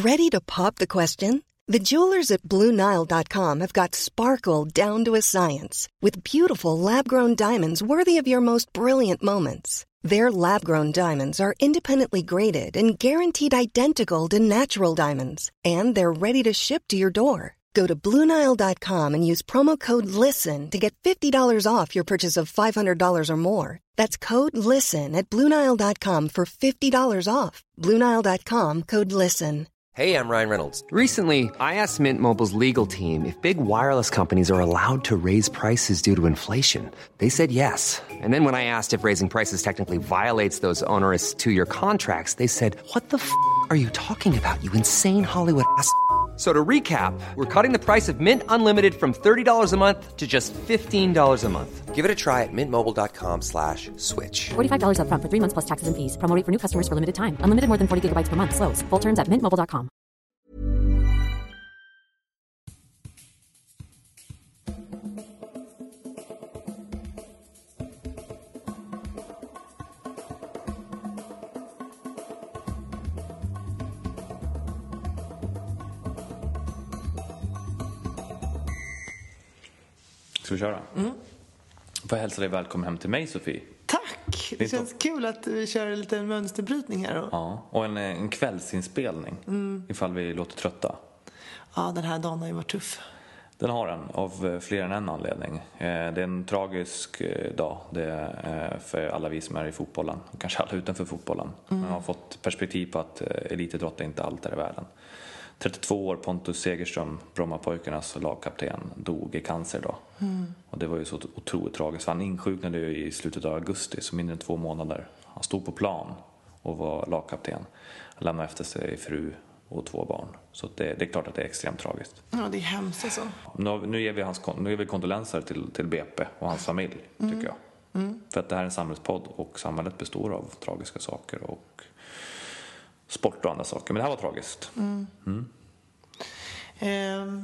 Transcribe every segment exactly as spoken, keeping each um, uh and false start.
Ready to pop the question? The jewelers at Blue Nile dot com have got sparkle down to a science with beautiful lab-grown diamonds worthy of your most brilliant moments. Their lab-grown diamonds are independently graded and guaranteed identical to natural diamonds, and they're ready to ship to your door. Go to Blue Nile dot com and use promo code LISTEN to get fifty dollars off your purchase of five hundred dollars or more. That's code LISTEN at Blue Nile dot com for fifty dollars off. Blue Nile dot com, code LISTEN. Hey, I'm Ryan Reynolds. Recently, I asked Mint Mobile's legal team if big wireless companies are allowed to raise prices due to inflation. They said yes. And then when I asked if raising prices technically violates those onerous two-year contracts, they said, what the f*** are you talking about, you insane Hollywood ass f- So to recap, we're cutting the price of Mint Unlimited from thirty dollars a month to just fifteen dollars a month. Give it a try at mintmobile.com slash switch. forty-five dollars up front for three months plus taxes and fees. Promo rate for new customers for limited time. Unlimited more than forty gigabytes per month. Slows full terms at mint mobile dot com. Ska vi köra? Mm. Får jag hälsa dig välkommen hem till mig, Sofie? Tack! Det känns kul att vi kör en liten mönsterbrytning här. Och... Ja, och en, en kvällsinspelning. Mm. Ifall vi låter trötta. Ja, den här dagen har ju varit tuff. Den har den, av fler än en anledning. Det är en tragisk dag det är för alla vi som är i fotbollen. Kanske alla utanför fotbollen. Mm. Man har fått perspektiv på att elitidrott är inte allt är i världen. trettiotvå år, Pontus Segerström, Brommapojkarnas lagkapten, dog i cancer då. Mm. Och det var ju så otroligt tragiskt. Han insjuknade ju i slutet av augusti, så mindre än två månader. Han stod på plan och var lagkapten. Han lämnade efter sig fru och två barn. Så det, det är klart att det är extremt tragiskt. Ja, det är hemskt alltså. Nu, nu, ger vi hans, nu ger vi kondolenser till, till B P och hans familj, mm. tycker jag. Mm. För att det här är en samhällspodd och samhället består av tragiska saker och sport och andra saker. Men det här var tragiskt. Mm. Mm. Eh,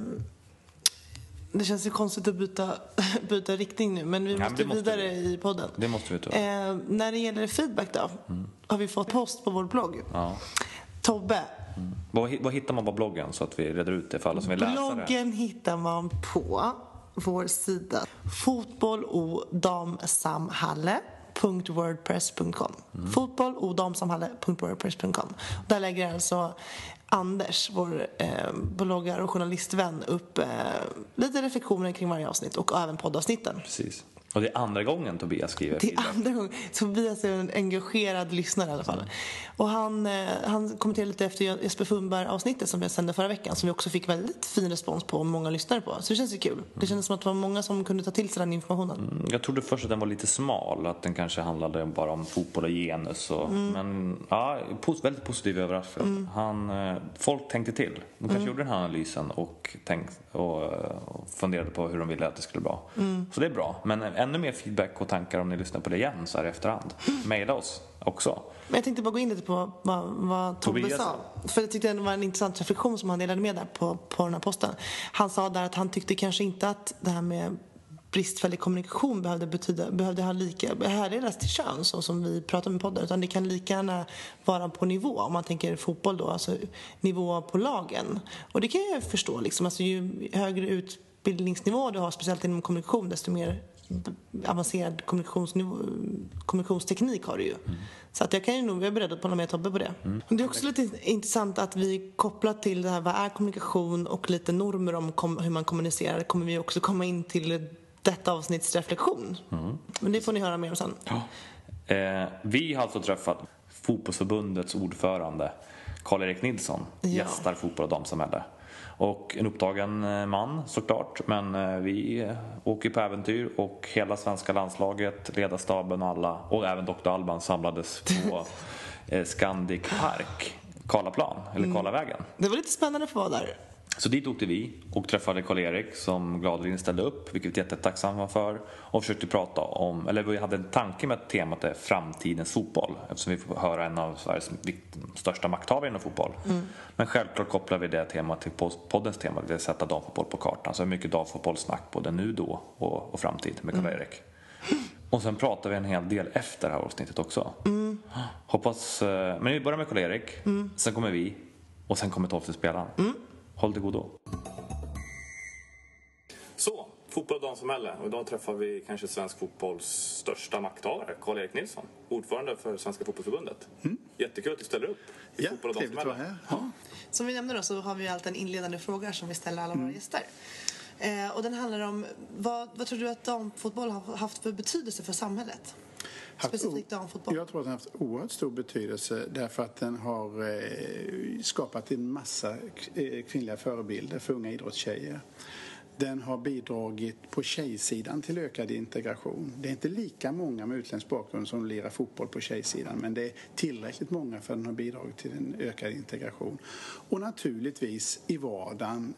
det känns ju konstigt att byta, byta riktning nu. Men vi ja, måste, men måste vidare vi. i podden. Det måste vi ta. Eh, när det gäller feedback då. Mm. Har vi fått post på vår blogg. Ja. Tobbe. Mm. Vad, vad hittar man på bloggen så att vi reder ut det för alla som vill läsa det? Bloggen hittar man på vår sida. Fotboll och damsamhalle. .wordpress punkt com mm. fotboll och damsamhalle punkt wordpress punkt com. Där lägger alltså Anders, vår eh, bloggare och journalistvän, upp eh, lite reflektioner kring varje avsnitt och även poddavsnitten. Precis. Och det är andra gången Tobias skriver. Det är andra gången. Tobias är en engagerad lyssnare i alla fall. Mm. Och han, eh, han kommenterade lite efter Jesper Fumberg-avsnittet som jag sände förra veckan, som vi också fick väldigt fin respons på och många lyssnare på. Så det känns ju kul. Mm. Det kändes som att det var många som kunde ta till sig den informationen. Mm. Jag trodde först att den var lite smal, att den kanske handlade bara om fotboll och genus. Och, mm. Men ja, väldigt positiv överraskad. Mm. Han, folk tänkte till. De kanske mm. gjorde den här analysen och, tänkt, och, och funderade på hur de ville att det skulle vara. Mm. Så det är bra. Men ännu mer feedback och tankar om ni lyssnar på det igen så här i efterhand. Maila oss också. Men jag tänkte bara gå in lite på vad, vad Tobbe Tobias sa. För jag tyckte det var en intressant reflektion som han delade med där på, på den här posten. Han sa där att han tyckte kanske inte att det här med bristfällig kommunikation behövde betyda, behövde ha lika, härledas till kön så som vi pratar med podden, utan det kan lika gärna vara på nivå, om man tänker fotboll då, alltså nivå på lagen. Och det kan jag förstå liksom, alltså ju högre utbildningsnivå du har, speciellt inom kommunikation, desto mer avancerad kommunikationsteknik har du ju. Mm. Så att jag kan ju nog vara beredd att hålla med Tobbe på det. Mm. Det är också lite intressant att vi kopplat till det här, vad är kommunikation och lite normer om kom, hur man kommunicerar, kommer vi också komma in till detta avsnitts reflektion. Mm. Men det får ni höra mer om sen. Ja. Eh, vi har alltså träffat fotbollsförbundets ordförande Karl-Erik Nilsson, ja. Gästar fotboll och damsamhälle. Och en upptagen man såklart, men vi åker på äventyr och hela svenska landslaget, ledarstaben och alla, och även doktor Alban samlades på Scandic Park, Karlaplan, eller Karlavägen. Mm. Det var lite spännande att få vara där. Så dit åkte vi och träffade Karl-Erik som gladeligen ställde upp, vilket vi är jättetacksamma för, och försökte prata om, eller vi hade en tanke med att temat är framtidens fotboll, eftersom vi får höra en av Sveriges största makthavare inom fotboll. Mm. Men självklart kopplar vi det temat till poddens tema, det är att sätta damfotboll på kartan. Så mycket damfotbollsnack både nu då och, och framtid med Karl-Erik. Mm. Och sen pratar vi en hel del efter det här avsnittet också. Mm. Hoppas, men vi börjar med Karl-Erik, mm. sen kommer vi. Och sen kommer tolfte spelaren. Mm. Håll det godo. Så, fotboll och damsamhälle. Och idag träffar vi kanske svensk fotbolls största makthavare, Karl-Erik Nilsson, ordförande för Svenska fotbollsförbundet. Mm. Jättekul att du ställer upp i ja, fotboll och damsamhälle. Ja. Som vi nämnde då, så har vi alltid en inledande fråga som vi ställer alla våra mm. gäster. Eh, och den handlar om, vad, vad tror du att damfotboll har haft för betydelse för samhället? Specifikt damfotboll. Jag tror att den har haft oerhört stor betydelse därför att den har eh, skapat en massa kvinnliga förebilder för unga idrottstjejer. Den har bidragit på tjejsidan till ökad integration. Det är inte lika många med utländsk bakgrund som lirar fotboll på tjejsidan, men det är tillräckligt många för att den har bidragit till en ökad integration. Och naturligtvis i vardagen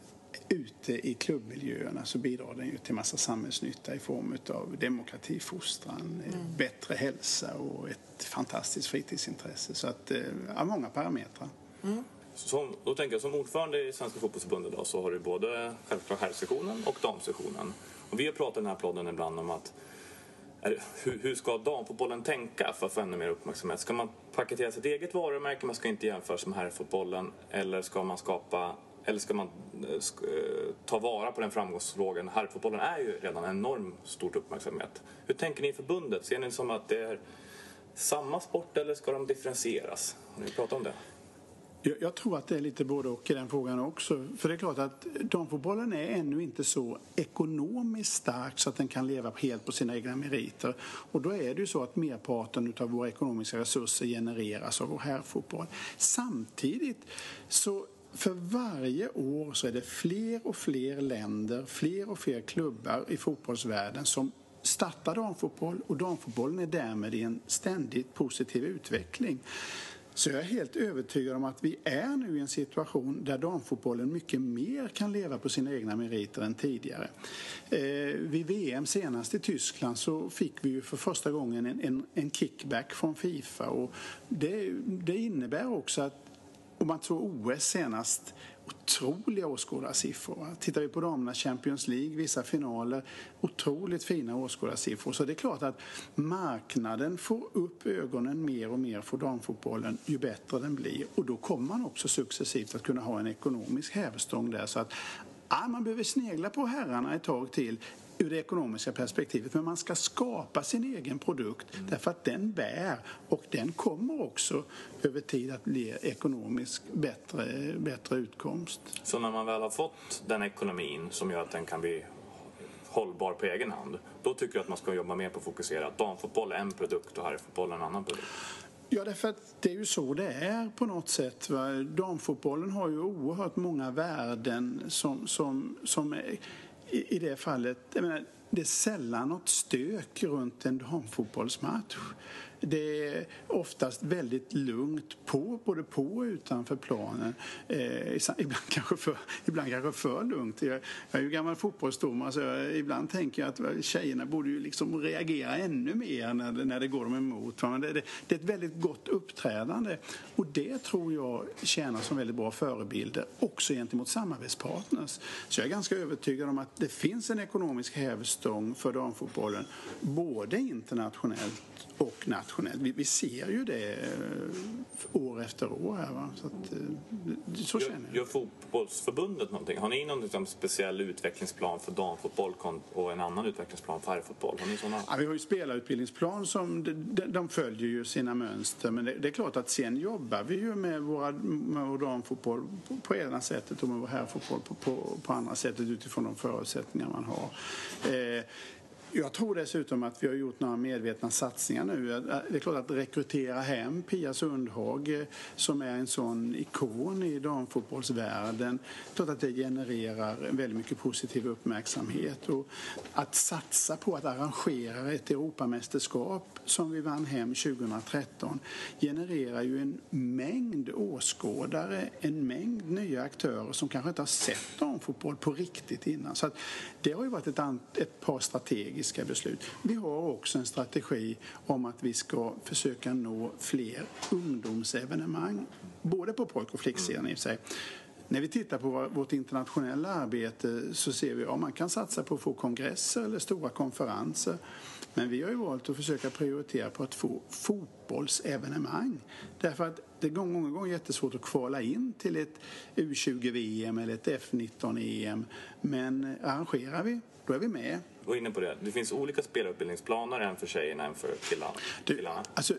ute i klubbmiljöerna så bidrar den ju till massa samhällsnytta i form av demokratifostran, mm. bättre hälsa och ett fantastiskt fritidsintresse. Så att, ja, många parametrar. Mm. Som, då tänker jag, som ordförande i Svenska fotbollsförbundet då, så har du både självklart herrsektionen och damsektionen. Och vi har pratat i den här podden ibland om att är det, hur, hur ska damfotbollen tänka för att få ännu mer uppmärksamhet? Ska man paketera sitt eget varumärke, man ska inte jämföra sig med herrfotbollen, eller ska man skapa eller ska man sk, ta vara på den framgångsvågen? Herrfotbollen är ju redan en enorm stort uppmärksamhet. Hur tänker ni i förbundet? Ser ni som att det är samma sport eller ska de differentieras? Har ni pratat om det? Jag, jag tror att det är lite både och i den frågan också. För det är klart att damfotbollen är ännu inte så ekonomiskt stark så att den kan leva helt på sina egna meriter. Och då är det ju så att merparten av våra ekonomiska resurser genereras av vår herrfotboll. Samtidigt så för varje år så är det fler och fler länder, fler och fler klubbar i fotbollsvärlden som startar damfotboll, och damfotbollen är därmed i en ständigt positiv utveckling. Så jag är helt övertygad om att vi är nu i en situation där damfotbollen mycket mer kan leva på sina egna meriter än tidigare. Eh, vid V M senast i Tyskland så fick vi ju för första gången en, en, en kickback från FIFA, och det, det innebär också att om man tror O S senast, otroliga åskådarsiffror. Tittar vi på damernas Champions League, vissa finaler, otroligt fina åskådarsiffror. Så det är klart att marknaden får upp ögonen mer och mer för damfotbollen ju bättre den blir. Och då kommer man också successivt att kunna ha en ekonomisk hävstång där. Så att ja, man behöver snegla på herrarna ett tag till ur det ekonomiska perspektivet, men man ska skapa sin egen produkt mm. därför att den bär, och den kommer också över tid att bli ekonomiskt bättre, bättre utkomst. Så när man väl har fått den ekonomin som gör att den kan bli hållbar på egen hand, då tycker du att man ska jobba mer på att fokusera att damfotboll är en produkt och herrfotboll är en annan produkt? Ja, därför att det är ju så det är på något sätt. Va? Damfotbollen har ju oerhört många värden som, som, som är, i, i det fallet, jag menar, det är sällan något stök runt en damfotbollsmatch. Det är oftast väldigt lugnt på, både på och utanför planen. Eh, ibland, kanske för, ibland kanske för lugnt. Jag, jag är ju gammal fotbollsdomare, så jag, ibland tänker jag att tjejerna borde ju liksom reagera ännu mer när det, när det går dem emot. Men det, det, det är ett väldigt gott uppträdande, och det tror jag tjänar som väldigt bra förebilder också gentemot samarbetspartners. Så jag är ganska övertygad om att det finns en ekonomisk hävstång för damfotbollen, både internationellt och nationellt. Vi, vi ser ju det år efter år här, va? Så, att, så känner jag. Gör fotbollsförbundet någonting? Har ni någon liksom speciell utvecklingsplan för damfotboll och en annan utvecklingsplan för herrfotboll? Har ni sådana? Ja, vi har ju spelarutbildningsplan som de, de följer ju sina mönster, men det, det är klart att sen jobbar vi ju med våra med vår damfotboll på, på ena sättet och med vår herrfotboll på, på, på andra sättet utifrån de förutsättningar man har. Eh, Jag tror dessutom att vi har gjort några medvetna satsningar nu. Det är klart att rekrytera hem Pia Sundhag, som är en sån ikon i damfotbollsvärlden. Det är klart att det genererar väldigt mycket positiv uppmärksamhet. Och att satsa på att arrangera ett Europamästerskap som vi vann hem tjugohundratretton genererar ju en mängd åskådare, en mängd nya aktörer som kanske inte har sett damfotboll på riktigt innan. Så att det har ju varit ett, ett par strategier beslut. Vi har också en strategi om att vi ska försöka nå fler ungdomsevenemang, både på pojk- och flicksidan i sig. när vi tittar på vårt internationella arbete så ser vi att ja, man kan satsa på att få kongresser eller stora konferenser. Men vi har ju valt att försöka prioritera på att få fotbollsevenemang. Därför att det är många gånger jättesvårt att kvala in till ett U tjugo V M eller ett F nitton E M. Men arrangerar vi, då är vi med. Gå in på det. Det finns olika spelarutbildningsplaner, en för tjejerna, en för killarna. Du, alltså,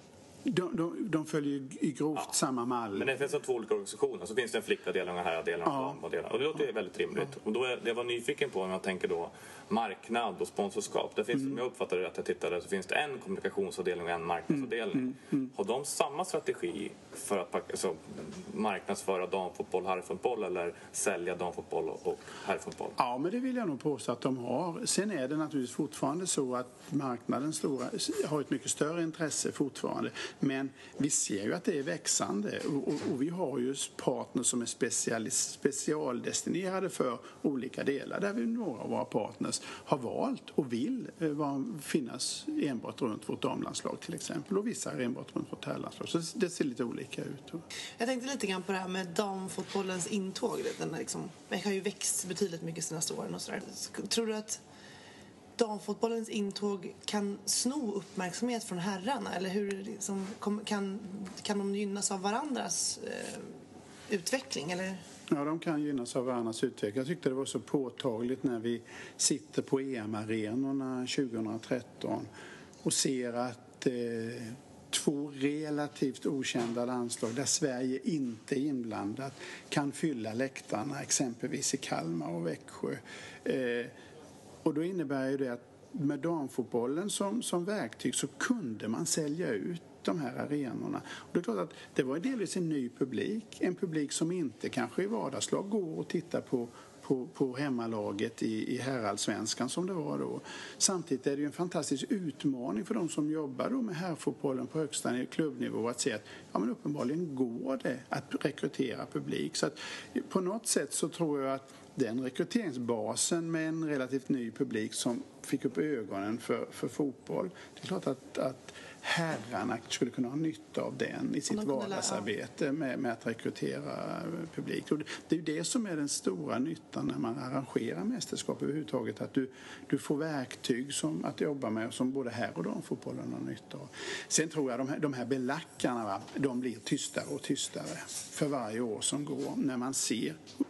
de, de, de följer i grovt ja. samma mall. Men det finns två olika organisationer. Så finns det en flickadel och en herradel och en ja. damavdel. Och det låter väldigt rimligt. Ja. Och då är, det jag var nyfiken på, om jag tänker då marknad och sponsorskap. Det finns, mm. om jag uppfattar det att jag tittade, så finns det en kommunikationsavdelning och en marknadsavdelning. Mm. Mm. Har de samma strategi för att alltså, marknadsföra damfotboll, herrfotboll eller sälja damfotboll och herrfotboll? Ja, men det vill jag nog påstå att de har. Sen är det naturligtvis fortfarande så att marknaden stora, har ett mycket större intresse fortfarande. Men vi ser ju att det är växande och, och, och vi har ju partners som är specialis, specialdestinerade för olika delar. Där vi några av våra partners har valt och vill eh, finnas enbart runt vårt damlandslag till exempel, och vissa enbart runt vårt herrlandslag. Så det ser lite olika ut. Jag tänkte lite grann på det här med damfotbollens intåg. Den liksom, det har ju växt betydligt mycket senaste åren och sådär. Tror du att damfotbollens intåg kan sno uppmärksamhet från herrarna? Eller hur liksom, kan, kan de gynnas av varandras eh, utveckling? Eller? Ja, de kan gynnas av varandras utveckling. Jag tyckte det var så påtagligt när vi sitter på E M-arenorna tjugohundratretton och ser att eh, två relativt okända landslag där Sverige inte är inblandat kan fylla läktarna, exempelvis i Kalmar och Växjö. Eh, och då innebär ju det att med damfotbollen som, som verktyg så kunde man sälja ut de här arenorna. Och det är klart att det var delvis en ny publik. En publik som inte kanske i vardagslag går och tittar på, på, på hemmalaget i, i herrallsvenskan som det var då. Samtidigt är det ju en fantastisk utmaning för de som jobbar då med herrfotbollen på högsta klubbnivå att se att ja, men uppenbarligen går det att rekrytera publik. Så att på något sätt så tror jag att den rekryteringsbasen med en relativt ny publik som fick upp ögonen för, för fotboll, det är klart att, att herrarna skulle kunna ha nytta av den i sitt vardagsarbete med, med att rekrytera publik. Och det är ju det som är den stora nyttan när man arrangerar mästerskap överhuvudtaget, att du, du får verktyg som att jobba med som både herr- och damfotbollen har nytta av. Sen tror jag de här, de här belackarna, va, de blir tystare och tystare för varje år som går när man ser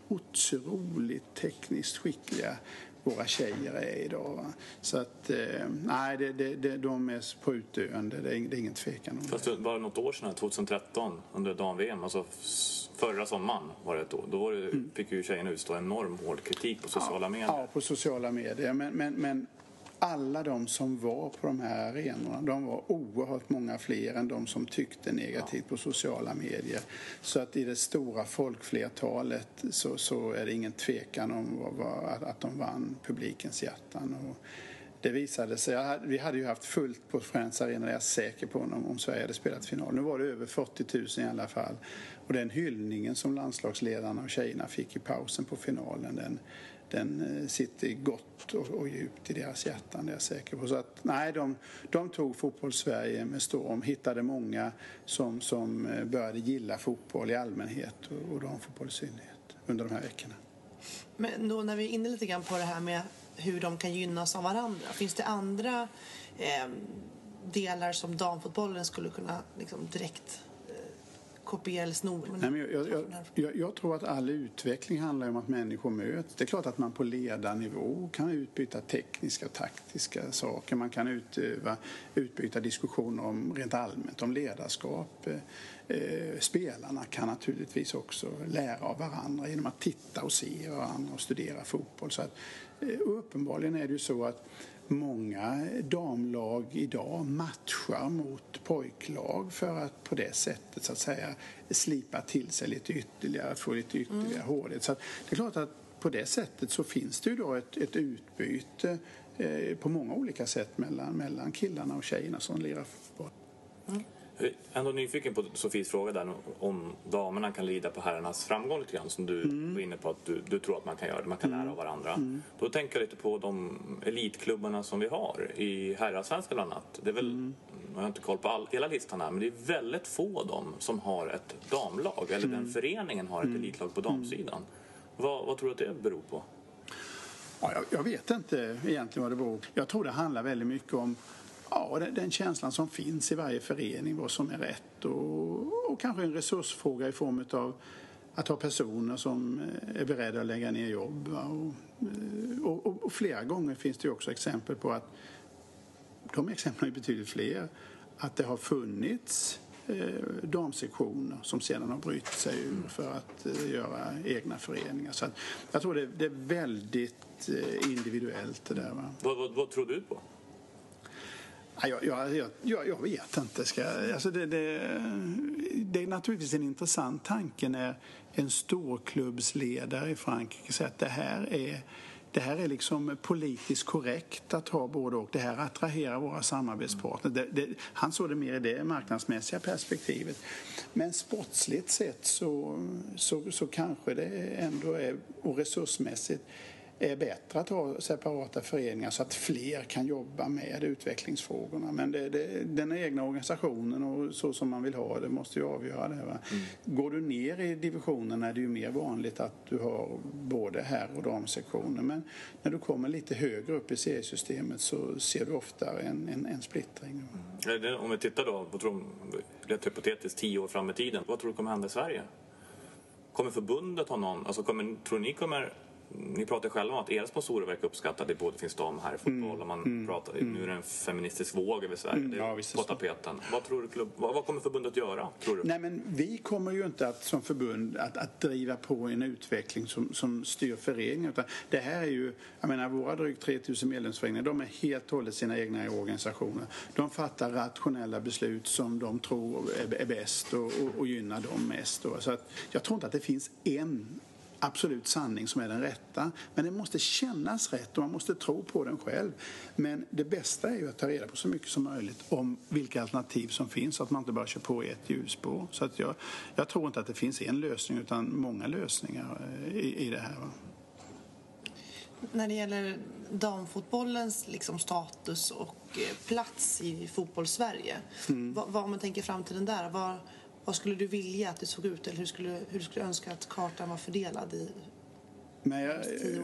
otroligt tekniskt skickliga våra tjejer är idag. Va? Så att, eh, nej, det, det, det, de är på utdöende. Det är, det är ingen tvekan om Fast det. Bara något år sedan, tjugohundratretton, under dam-V M, alltså förra sommaren var det då. Då var det, mm. fick ju tjejerna utstå enorm hård kritik på sociala ja, medier. Ja, på sociala medier. Men, men, men alla de som var på de här arenorna, de var oerhört många fler än de som tyckte negativt ja. på sociala medier. Så att i det stora folkflertalet så, så är det ingen tvekan om vad, vad, att de vann publikens hjärtan. Och det visade sig, vi hade ju haft fullt på Friends Arena, jag är säker på om, om Sverige hade spelat final. Nu var det över fyrtio tusen i alla fall. Och den hyllningen som landslagsledarna och tjejerna fick i pausen på finalen, den den sitter gott och, och djupt i deras hjärtan, det är jag säker på. Så att, nej, de, de tog fotboll-Sverige med storm, hittade många som, som började gilla fotboll i allmänhet och, och damfotboll i synnerhet under de här veckorna. Men då när vi är inne lite grann på det här med hur de kan gynnas av varandra, finns det andra eh, delar som damfotbollen skulle kunna liksom direkt kopiera eller sno? Nej, men jag, jag, jag, jag tror att all utveckling handlar om att människor möts. Det är klart att man på ledarnivå kan utbyta tekniska och taktiska saker. Man kan utöva, utbyta diskussioner om rent allmänt om ledarskap. Eh, spelarna kan naturligtvis också lära av varandra genom att titta och se varandra och studera fotboll. Så att, eh, uppenbarligen är det ju så att många damlag idag matchar mot pojklag för att på det sättet så att säga slipa till sig lite ytterligare, få lite ytterligare mm. hårdhet. Så att det är klart att på det sättet så finns det ju då ett, ett utbyte eh, på många olika sätt mellan, mellan killarna och tjejerna som lirar fotboll. Mm. Jag är ändå nyfiken på Sofies fråga där om damerna kan lida på herrarnas framgång lite grann, som du mm. var inne på att du, du tror att man kan göra det, man kan lära av varandra. Mm. Då tänker jag lite på de elitklubbarna som vi har i herrasvenskan bland annat. Det är väl, mm. jag har inte koll på all, hela listan här, men det är väldigt få av dem som har ett damlag, eller mm. den föreningen har ett mm. elitlag på damsidan. Vad, vad tror du att det beror på? Ja, jag, jag vet inte egentligen vad det beror på. Jag tror det handlar väldigt mycket om ja, den, den känslan som finns i varje förening, vad som är rätt, och, och kanske en resursfråga i form av att ha personer som är beredda att lägga ner jobb. Och, och, och flera gånger finns det också exempel på att de exemplen är betydligt fler. Att det har funnits eh, damsektioner som sedan har brytt sig ur för att eh, göra egna föreningar. Så att, jag tror det, det är väldigt eh, individuellt det där. Va? Vad, vad, vad tror du på? Jag, jag, jag, jag vet inte. Ska, alltså det, det, det är naturligtvis en intressant tanke när en storklubbsledare i Frankrike säger att det här är, det här är liksom politiskt korrekt att ha både och. Det här attraherar våra samarbetspartner. Det, det, han såg det mer i det marknadsmässiga perspektivet. Men sportsligt sett så, så, så kanske det ändå är, och resursmässigt, är bättre att ha separata föreningar så att fler kan jobba med utvecklingsfrågorna. Men det, det, den egna organisationen och så som man vill ha det måste ju avgöra det. Va? Mm. Går du ner i divisionen är det ju mer vanligt att du har både herr- och damsektioner. Men när du kommer lite högre upp i seriesystemet så ser du ofta en, en, en splittring. Mm. Om vi tittar då, vad tror du, lite hypotetiskt tio år fram i tiden, vad tror du kommer hända i Sverige? Kommer förbundet ha någon, alltså kommer, tror ni kommer... Ni pratar själva om att era sponsorer verkar uppskatta att det både finns dam här i fotboll mm. och man mm. pratar, mm. nu är det en feministisk våg över Sverige mm. det är ja, på tapeten. Vad tror du klubb, vad, vad kommer förbundet göra, tror du? Nej, men vi kommer ju inte att som förbund att, att driva på en utveckling som, som styr föreningen, utan det här är ju, jag menar, våra drygt tre tusen medlemsföreningar, de är helt och hållet sina egna organisationer. De fattar rationella beslut som de tror är, är bäst och, och, och gynnar dem mest. Och, så att jag tror inte att det finns en absolut sanning som är den rätta, men det måste kännas rätt och man måste tro på den själv. Men det bästa är ju att ta reda på så mycket som möjligt om vilka alternativ som finns så att man inte bara kör på ett ljusspår. Så att jag, jag tror inte att det finns en lösning utan många lösningar i, i det här. Va? När det gäller damfotbollens liksom status och plats i fotbollssverige, mm. vad, vad man tänker fram till den där, vad Vad skulle du vilja att det såg ut, eller hur skulle, hur skulle du önska att kartan var fördelad i Men jag,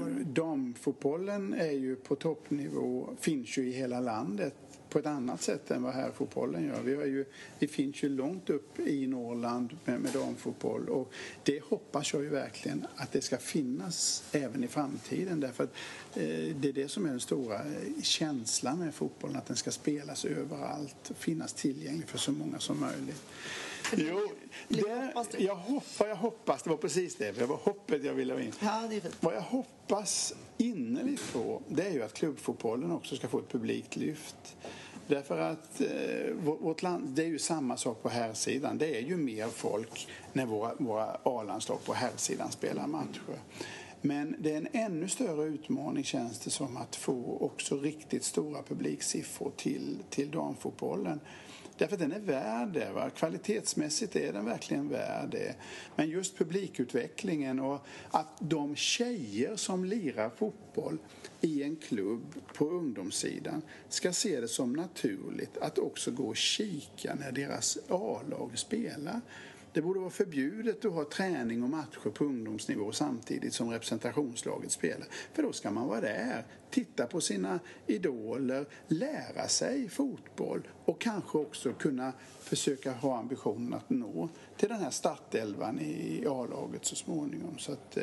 damfotbollen är ju på toppnivå, finns ju i hela landet på ett annat sätt än vad här fotbollen gör. Vi, har ju, vi finns ju långt upp i Norrland med, med damfotboll, och det hoppas jag ju verkligen att det ska finnas även i framtiden, därför att eh, det är det som är den stora känslan med fotbollen, att den ska spelas överallt och finnas tillgänglig för så många som möjligt. Jo, det, jag, hoppas, jag hoppas, det var precis det, det var hoppet jag ville ha in. Ja, det är fint. Vad jag hoppas innerligt på, det är ju att klubbfotbollen också ska få ett publikt lyft. Därför att eh, vårt land, det är ju samma sak på herrsidan. Det är ju mer folk när våra, våra A-landslag på herrsidan spelar matcher. Men det är en ännu större utmaning, känns det som, att få också riktigt stora publiksiffror till, till damfotbollen. Därför att den är värd det. Va? Kvalitetsmässigt är den verkligen värd det. Men just publikutvecklingen och att de tjejer som lirar fotboll i en klubb på ungdomssidan ska se det som naturligt att också gå och kika när deras A-lag spelar. Det borde vara förbjudet att ha träning och matcher på ungdomsnivå samtidigt som representationslaget spelar. För då ska man vara där, titta på sina idoler, lära sig fotboll och kanske också kunna försöka ha ambitionen att nå till den här startelvan i A-laget så småningom. Så att,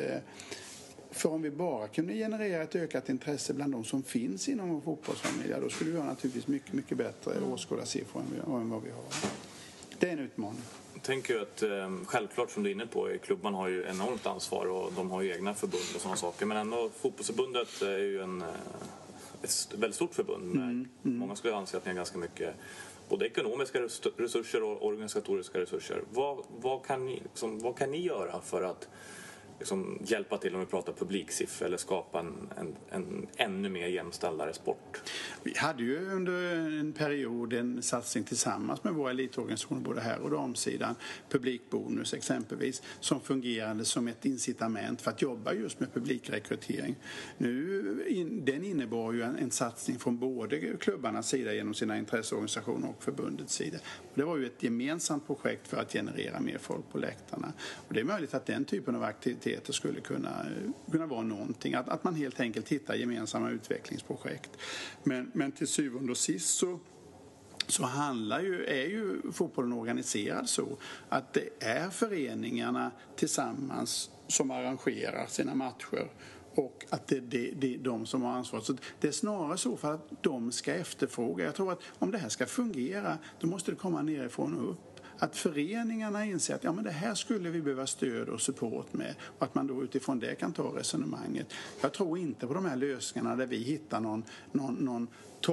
för om vi bara kunde generera ett ökat intresse bland de som finns inom vår fotbollsfamilj, då skulle vi ha naturligtvis mycket, mycket bättre åskådarsiffror än vad vi har. Det är en utmaning. Jag tänker att eh, självklart, som du är inne på, klubban har ju enormt ansvar och de har ju egna förbund och sådana saker. Men ändå, fotbollsförbundet är ju en, ett väldigt stort förbund. Med, mm, mm. Många skulle anse att ni har ganska mycket både ekonomiska resurser och organisatoriska resurser. Vad, vad, kan, ni, liksom, vad kan ni göra för att liksom hjälpa till om vi pratar publiksiffror eller skapa en, en, en ännu mer jämställdare sport? Vi hade ju under en period en satsning tillsammans med våra elitorganisationer både här och damsidan, publikbonus exempelvis, som fungerade som ett incitament för att jobba just med publikrekrytering. Nu, in, den innebar ju en, en satsning från både klubbarnas sida genom sina intresseorganisationer och förbundets sida. Och det var ju ett gemensamt projekt för att generera mer folk på läktarna. Och det är möjligt att den typen av aktiviteter skulle kunna, kunna vara någonting. Att, att man helt enkelt hittar gemensamma utvecklingsprojekt. Men, men till syvende och sist så så handlar ju, är ju fotbollen organiserad så att det är föreningarna tillsammans som arrangerar sina matcher och att det är det, det, de som har ansvar. Så det är snarare så för att de ska efterfråga. Jag tror att om det här ska fungera, då måste det komma nerifrån och upp. Att föreningarna inser att ja, men det här skulle vi behöva stöd och support med och att man då utifrån det kan ta resonemanget. Jag tror inte på de här lösningarna där vi hittar någon, någon, någon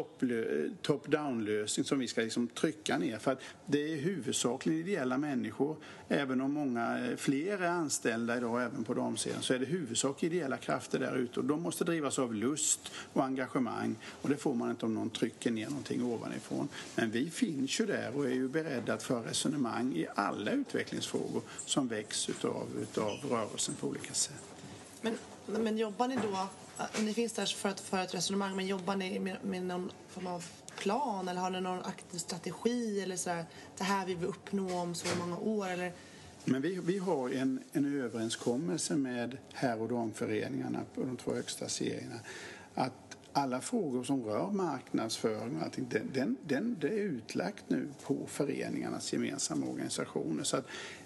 top-down-lösning som vi ska liksom trycka ner. För att det är huvudsakligen ideella människor. Även om många fler är anställda idag även på damsidan så är det huvudsakligen ideella krafter där ute. Och de måste drivas av lust och engagemang. Och det får man inte om någon trycker ner någonting ovanifrån. Men vi finns ju där och är ju beredda att föra resonemang i alla utvecklingsfrågor som väcks utav, utav rörelsen på olika sätt. Men, men jobbar ni då, ni finns där för att föra ett resonemang, men jobbar ni med, med någon form av plan eller har ni någon aktiv strategi eller sådär, det här vill vi uppnå om så många år eller? Men vi, vi har en, en överenskommelse med herr- och damföreningarna på de två högsta serierna att alla frågor som rör marknadsföring och allting, den, den, den, det är utlagt nu på föreningarnas gemensamma organisationer. Så att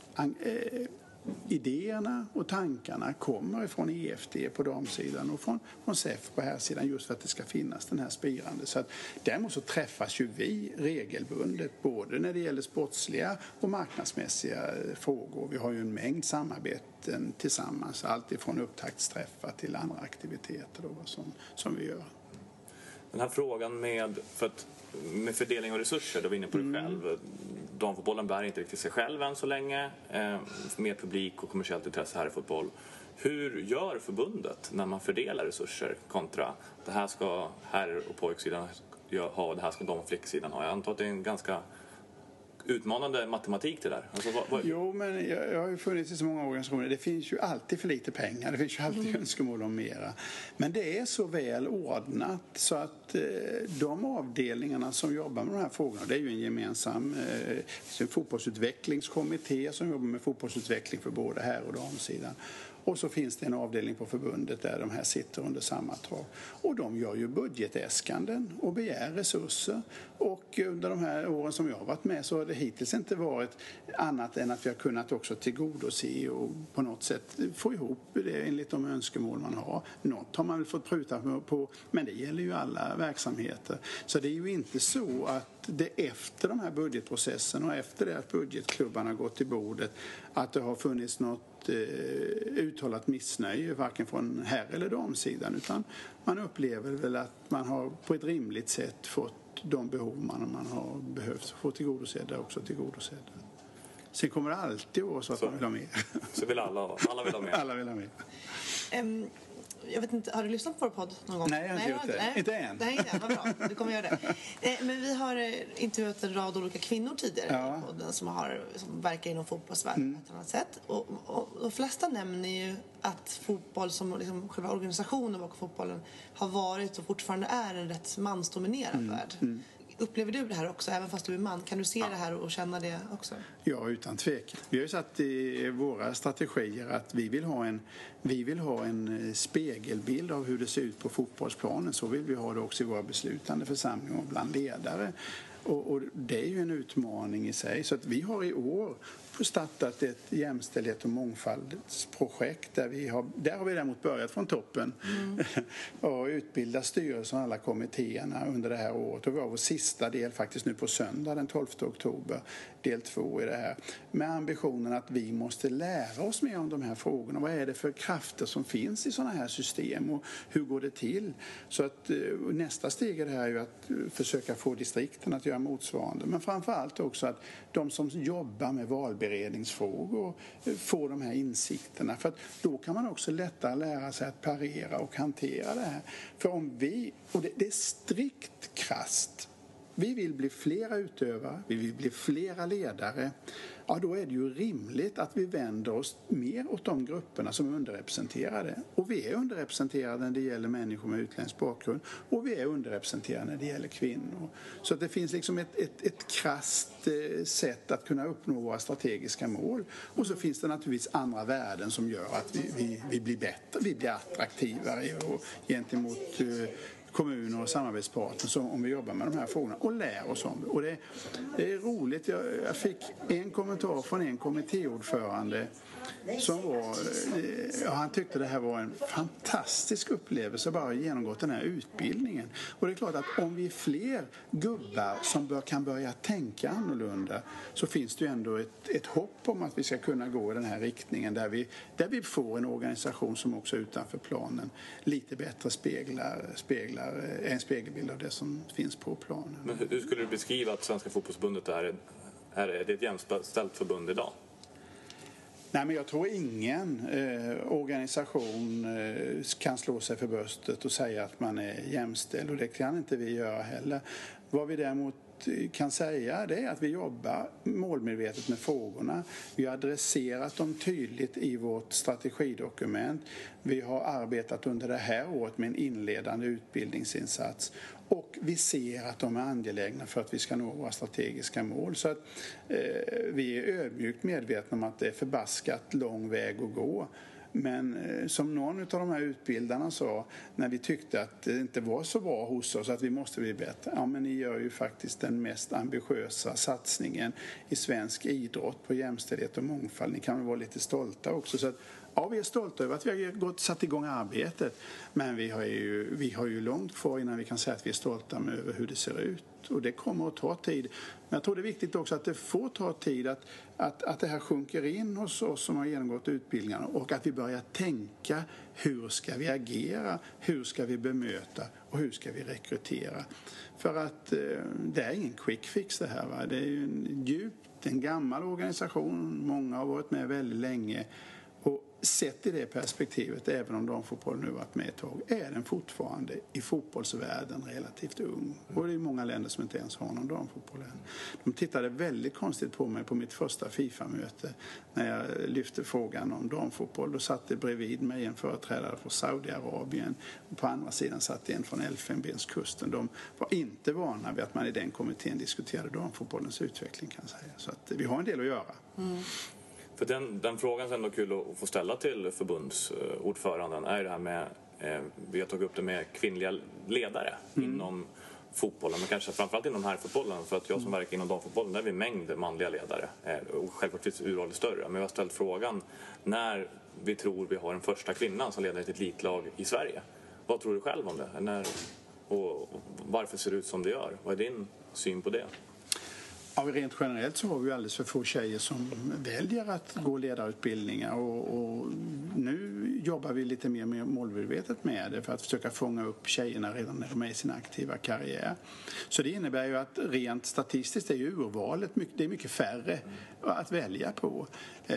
eh, idéerna och tankarna kommer från E F D på damsidan och från, från S E F på här sidan just för att det ska finnas den här spirande. Så att däremot så träffas ju vi regelbundet både när det gäller sportsliga och marknadsmässiga frågor. Vi har ju en mängd samarbeten tillsammans, allt ifrån upptaktsträffar till andra aktiviteter då, som, som vi gör. Den här frågan med, för att, med fördelning av resurser, då var vi inne på det mm. själv. Damfotbollen bär inte riktigt sig själv än så länge. Eh, mer publik och kommersiellt intresse här i fotboll. Hur gör förbundet när man fördelar resurser kontra det här ska herr- och pojksidan ha och det här ska dam- och flicksidan ha? Jag antar att det är en ganska utmanande matematik det där. Alltså, vad, vad... Jo, men jag, jag har ju funnits i så många organisationer. Det finns ju alltid för lite pengar. Det finns ju alltid mm. önskemål om mera. Men det är så väl ordnat så att eh, de avdelningarna som jobbar med de här frågorna, det är ju en gemensam eh, en fotbollsutvecklingskommitté som jobbar med fotbollsutveckling för både här- och damsidan. Och så finns det en avdelning på förbundet där de här sitter under samma tak. Och de gör ju budgetäskanden och begär resurser. Och under de här åren som jag har varit med så har det hittills inte varit annat än att vi har kunnat också tillgodose och på något sätt få ihop det enligt de önskemål man har. Något har man väl fått pruta på, men det gäller ju alla verksamheter. Så det är ju inte så att det efter de här budgetprocessen och efter det att budgetklubbarna har gått till bordet att det har funnits något eh, uttalat missnöje varken från herr- eller damsidan, utan man upplever väl att man har på ett rimligt sätt fått de behov man, man har behövt få tillgodosedda också tillgodosedda. Sen kommer det alltid vara så att så, man vill ha mer. Så vill alla, alla vill ha mer. Alla vill ha mer. Um, jag vet inte, har du lyssnat på vår podd någon gång? Nej, jag har inte gjort det. Nej. Inte än. Nej, inte än. Vad bra. Du kommer göra det. Eh, men vi har eh, intervjuat en rad olika kvinnor tidigare ja. i podden som, har, som verkar inom fotbollsvärlden mm. på ett annat sätt. Och, och, och de flesta nämner ju att fotboll som liksom, själva organisationen bakom fotbollen har varit och fortfarande är en rätt mansdominerad mm. värld. Mm. Upplever du det här också, även fast du är man? Kan du se ja. det här och känna det också? Ja, utan tvekan. Vi har ju satt i våra strategier att vi vill ha en, vi vill ha en spegelbild av hur det ser ut på fotbollsplanen. Så vill vi ha det också i våra beslutande församlingar och bland ledare. Och, och det är ju en utmaning i sig. Så att vi har i år startat ett jämställdhet och mångfaldsprojekt där vi har, där har vi däremot börjat från toppen mm. och utbilda styrelsen och alla kommittéerna under det här året. Och vi har vår sista del faktiskt nu på söndag den tolfte oktober, del två i det här, med ambitionen att vi måste lära oss mer om de här frågorna. Vad är det för krafter som finns i sådana här system och hur går det till? Så att nästa steg är det här ju att försöka få distrikten att göra motsvarande, men framförallt också att de som jobbar med valberedning valberedningsfrågor få de här insikterna. För att då kan man också lättare lära sig att parera och hantera det här. För om vi, och det, det är strikt krasst, vi vill bli flera utövare, vi vill bli flera ledare. Ja, då är det ju rimligt att vi vänder oss mer åt de grupperna som är underrepresenterade. Och vi är underrepresenterade när det gäller människor med utländsk bakgrund. Och vi är underrepresenterade när det gäller kvinnor. Så att det finns liksom ett, ett, ett krasst sätt att kunna uppnå våra strategiska mål. Och så finns det naturligtvis andra värden som gör att vi, vi, vi blir bättre, vi blir attraktivare och gentemot kommuner och samarbetspartners om vi jobbar med de här frågorna och lär oss om det. Och det, det är roligt. Jag, jag fick en kommentar från en kommittéordförande som var, ja, han tyckte det här var en fantastisk upplevelse bara genomgått den här utbildningen. Och det är klart att om vi är fler gubbar som bör, kan börja tänka annorlunda så finns det ju ändå ett, ett hopp om att vi ska kunna gå i den här riktningen där vi, där vi får en organisation som också utanför planen lite bättre speglar, speglar en spegelbild av det som finns på planen. Men hur skulle du beskriva att Svenska fotbollsförbundet är, är det ett jämställt förbund idag? Nej, men jag tror ingen eh, organisation eh, kan slå sig för bröstet och säga att man är jämställd, och det kan inte vi göra heller. Vad vi däremot kan säga det är att vi jobbar målmedvetet med frågorna. Vi har adresserat dem tydligt i vårt strategidokument. Vi har arbetat under det här året med en inledande utbildningsinsats. Och vi ser att de är angelägna för att vi ska nå våra strategiska mål. Så att eh, vi är ödmjukt medvetna om att det är förbaskat lång väg att gå. Men eh, som någon av de här utbildarna sa, när vi tyckte att det inte var så bra hos oss, att vi måste bli bättre. Ja, men ni gör ju faktiskt den mest ambitiösa satsningen i svensk idrott på jämställdhet och mångfald. Ni kan väl vara lite stolta också. Så att, ja, vi är stolta över att vi har gått, satt igång arbetet. Men vi har, ju, vi har ju långt kvar innan vi kan säga att vi är stolta med över hur det ser ut. Och det kommer att ta tid. Men jag tror det är viktigt också att det får ta tid att, att, att det här sjunker in hos oss som har genomgått utbildningarna. Och att vi börjar tänka, hur ska vi agera? Hur ska vi bemöta? Och hur ska vi rekrytera? För att eh, det är ingen quick fix det här. Va? Det är ju en djupt, en gammal organisation. Många har varit med väldigt länge. Och sett i det perspektivet, även om damfotbollen nu varit med ett tag, är den fortfarande i fotbollsvärlden relativt ung. Och det är många länder som inte ens har någon damfotboll än. De tittade väldigt konstigt på mig på mitt första FIFA-möte när jag lyfte frågan om damfotboll. Då satt det bredvid mig en företrädare från Saudiarabien och på andra sidan satt en från Elfenbenskusten. De var inte vana vid att man i den kommittén diskuterade damfotbollens utveckling, kan jag säga. Så att vi har en del att göra. Mm. För den, den frågan är ändå kul att få ställa till förbundsordföranden är det här med, eh, vi har tagit upp det med kvinnliga ledare mm. inom fotbollen, men kanske framförallt inom här fotbollen, för att jag som verkar inom damfotbollen, där är vi mängd manliga ledare eh, och självklart finns urvalet större, men vi har ställt frågan när vi tror vi har en första kvinna som leder ett elitlag i Sverige. Vad tror du själv om det? När, och, och varför ser det ut som det gör? Vad är din syn på det? Ja, rent generellt så har vi alldeles för få tjejer som väljer att gå ledarutbildningar och, och nu jobbar vi lite mer med målmedvetet med det för att försöka fånga upp tjejerna redan när de är i sin aktiva karriär. Så det innebär ju att rent statistiskt är ju urvalet mycket, det är mycket färre att välja på. Eh,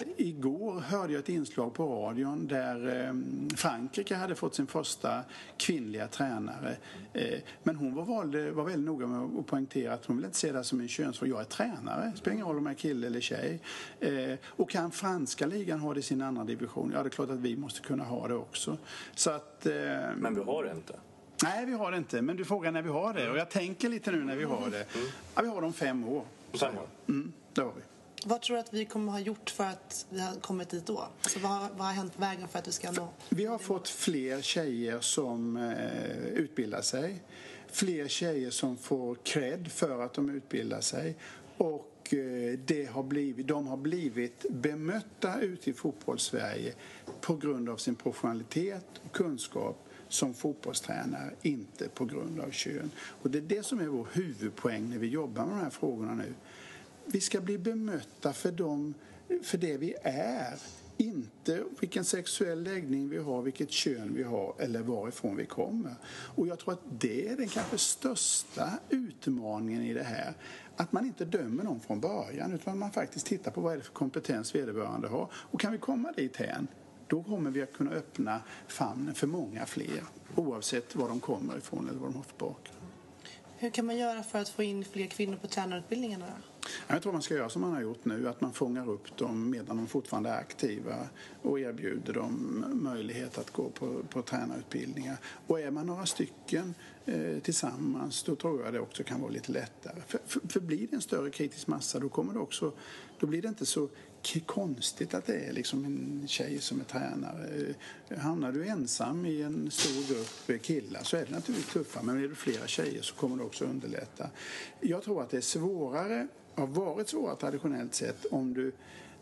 igår hörde jag ett inslag på radion där eh, Frankrike hade fått sin första kvinnliga tränare. Eh, men hon var, valde, var väldigt noga med att poängtera att hon vill inte se det som en könsfråga. Jag är tränare, det spelar ingen roll om jag är kille eller tjej. Eh, och kan franska ligan ha det i sin andra division? Ja, det är klart att vi måste kunna ha det också. Så att, eh, men vi har det inte. Nej, vi har det inte. Men du frågar när vi har det. Och jag tänker lite nu när vi har det. Mm. Ja, vi har dem fem år. Fem år? Mm, det har vi. Vad tror du att vi kommer ha gjort för att vi har kommit dit då? Alltså, vad, vad har hänt vägen för att vi ska nå? Vi har fått fler tjejer som eh, utbildar sig. Fler tjejer som får cred för att de utbildar sig. Och eh, det har blivit, de har blivit bemötta ute i fotbollssverige på grund av sin professionalitet och kunskap som fotbollstränare, inte på grund av kön. Och det är det som är vår huvudpoäng när vi jobbar med de här frågorna nu. Vi ska bli bemötta för, dem, för det vi är, Inte vilken sexuell läggning vi har, vilket kön vi har eller varifrån vi kommer. Och jag tror att det är den kanske största utmaningen i det här. Att man inte dömer någon från början utan man faktiskt tittar på vad är det för kompetens vederbörande har. Och kan vi komma dit hän, då kommer vi att kunna öppna famnen för många fler. Oavsett var de kommer ifrån eller vad de har för bakgrund. Hur kan man göra för att få in fler kvinnor på tränarutbildningarna då? Jag tror man ska göra som man har gjort nu, att man fångar upp dem medan de fortfarande är aktiva och erbjuder dem möjlighet att gå på, på tränarutbildningar. Och är man några stycken eh, tillsammans, då tror jag det också kan vara lite lättare. För, för, för blir det en större kritisk massa, då kommer det också, då blir det inte så konstigt att det är liksom en tjej som är tränare. Hamnar du ensam i en stor grupp killar så är det naturligtvis tuffare, men är du flera tjejer så kommer det också underlätta. Jag tror att det är svårare, har varit svårare traditionellt sett, om du,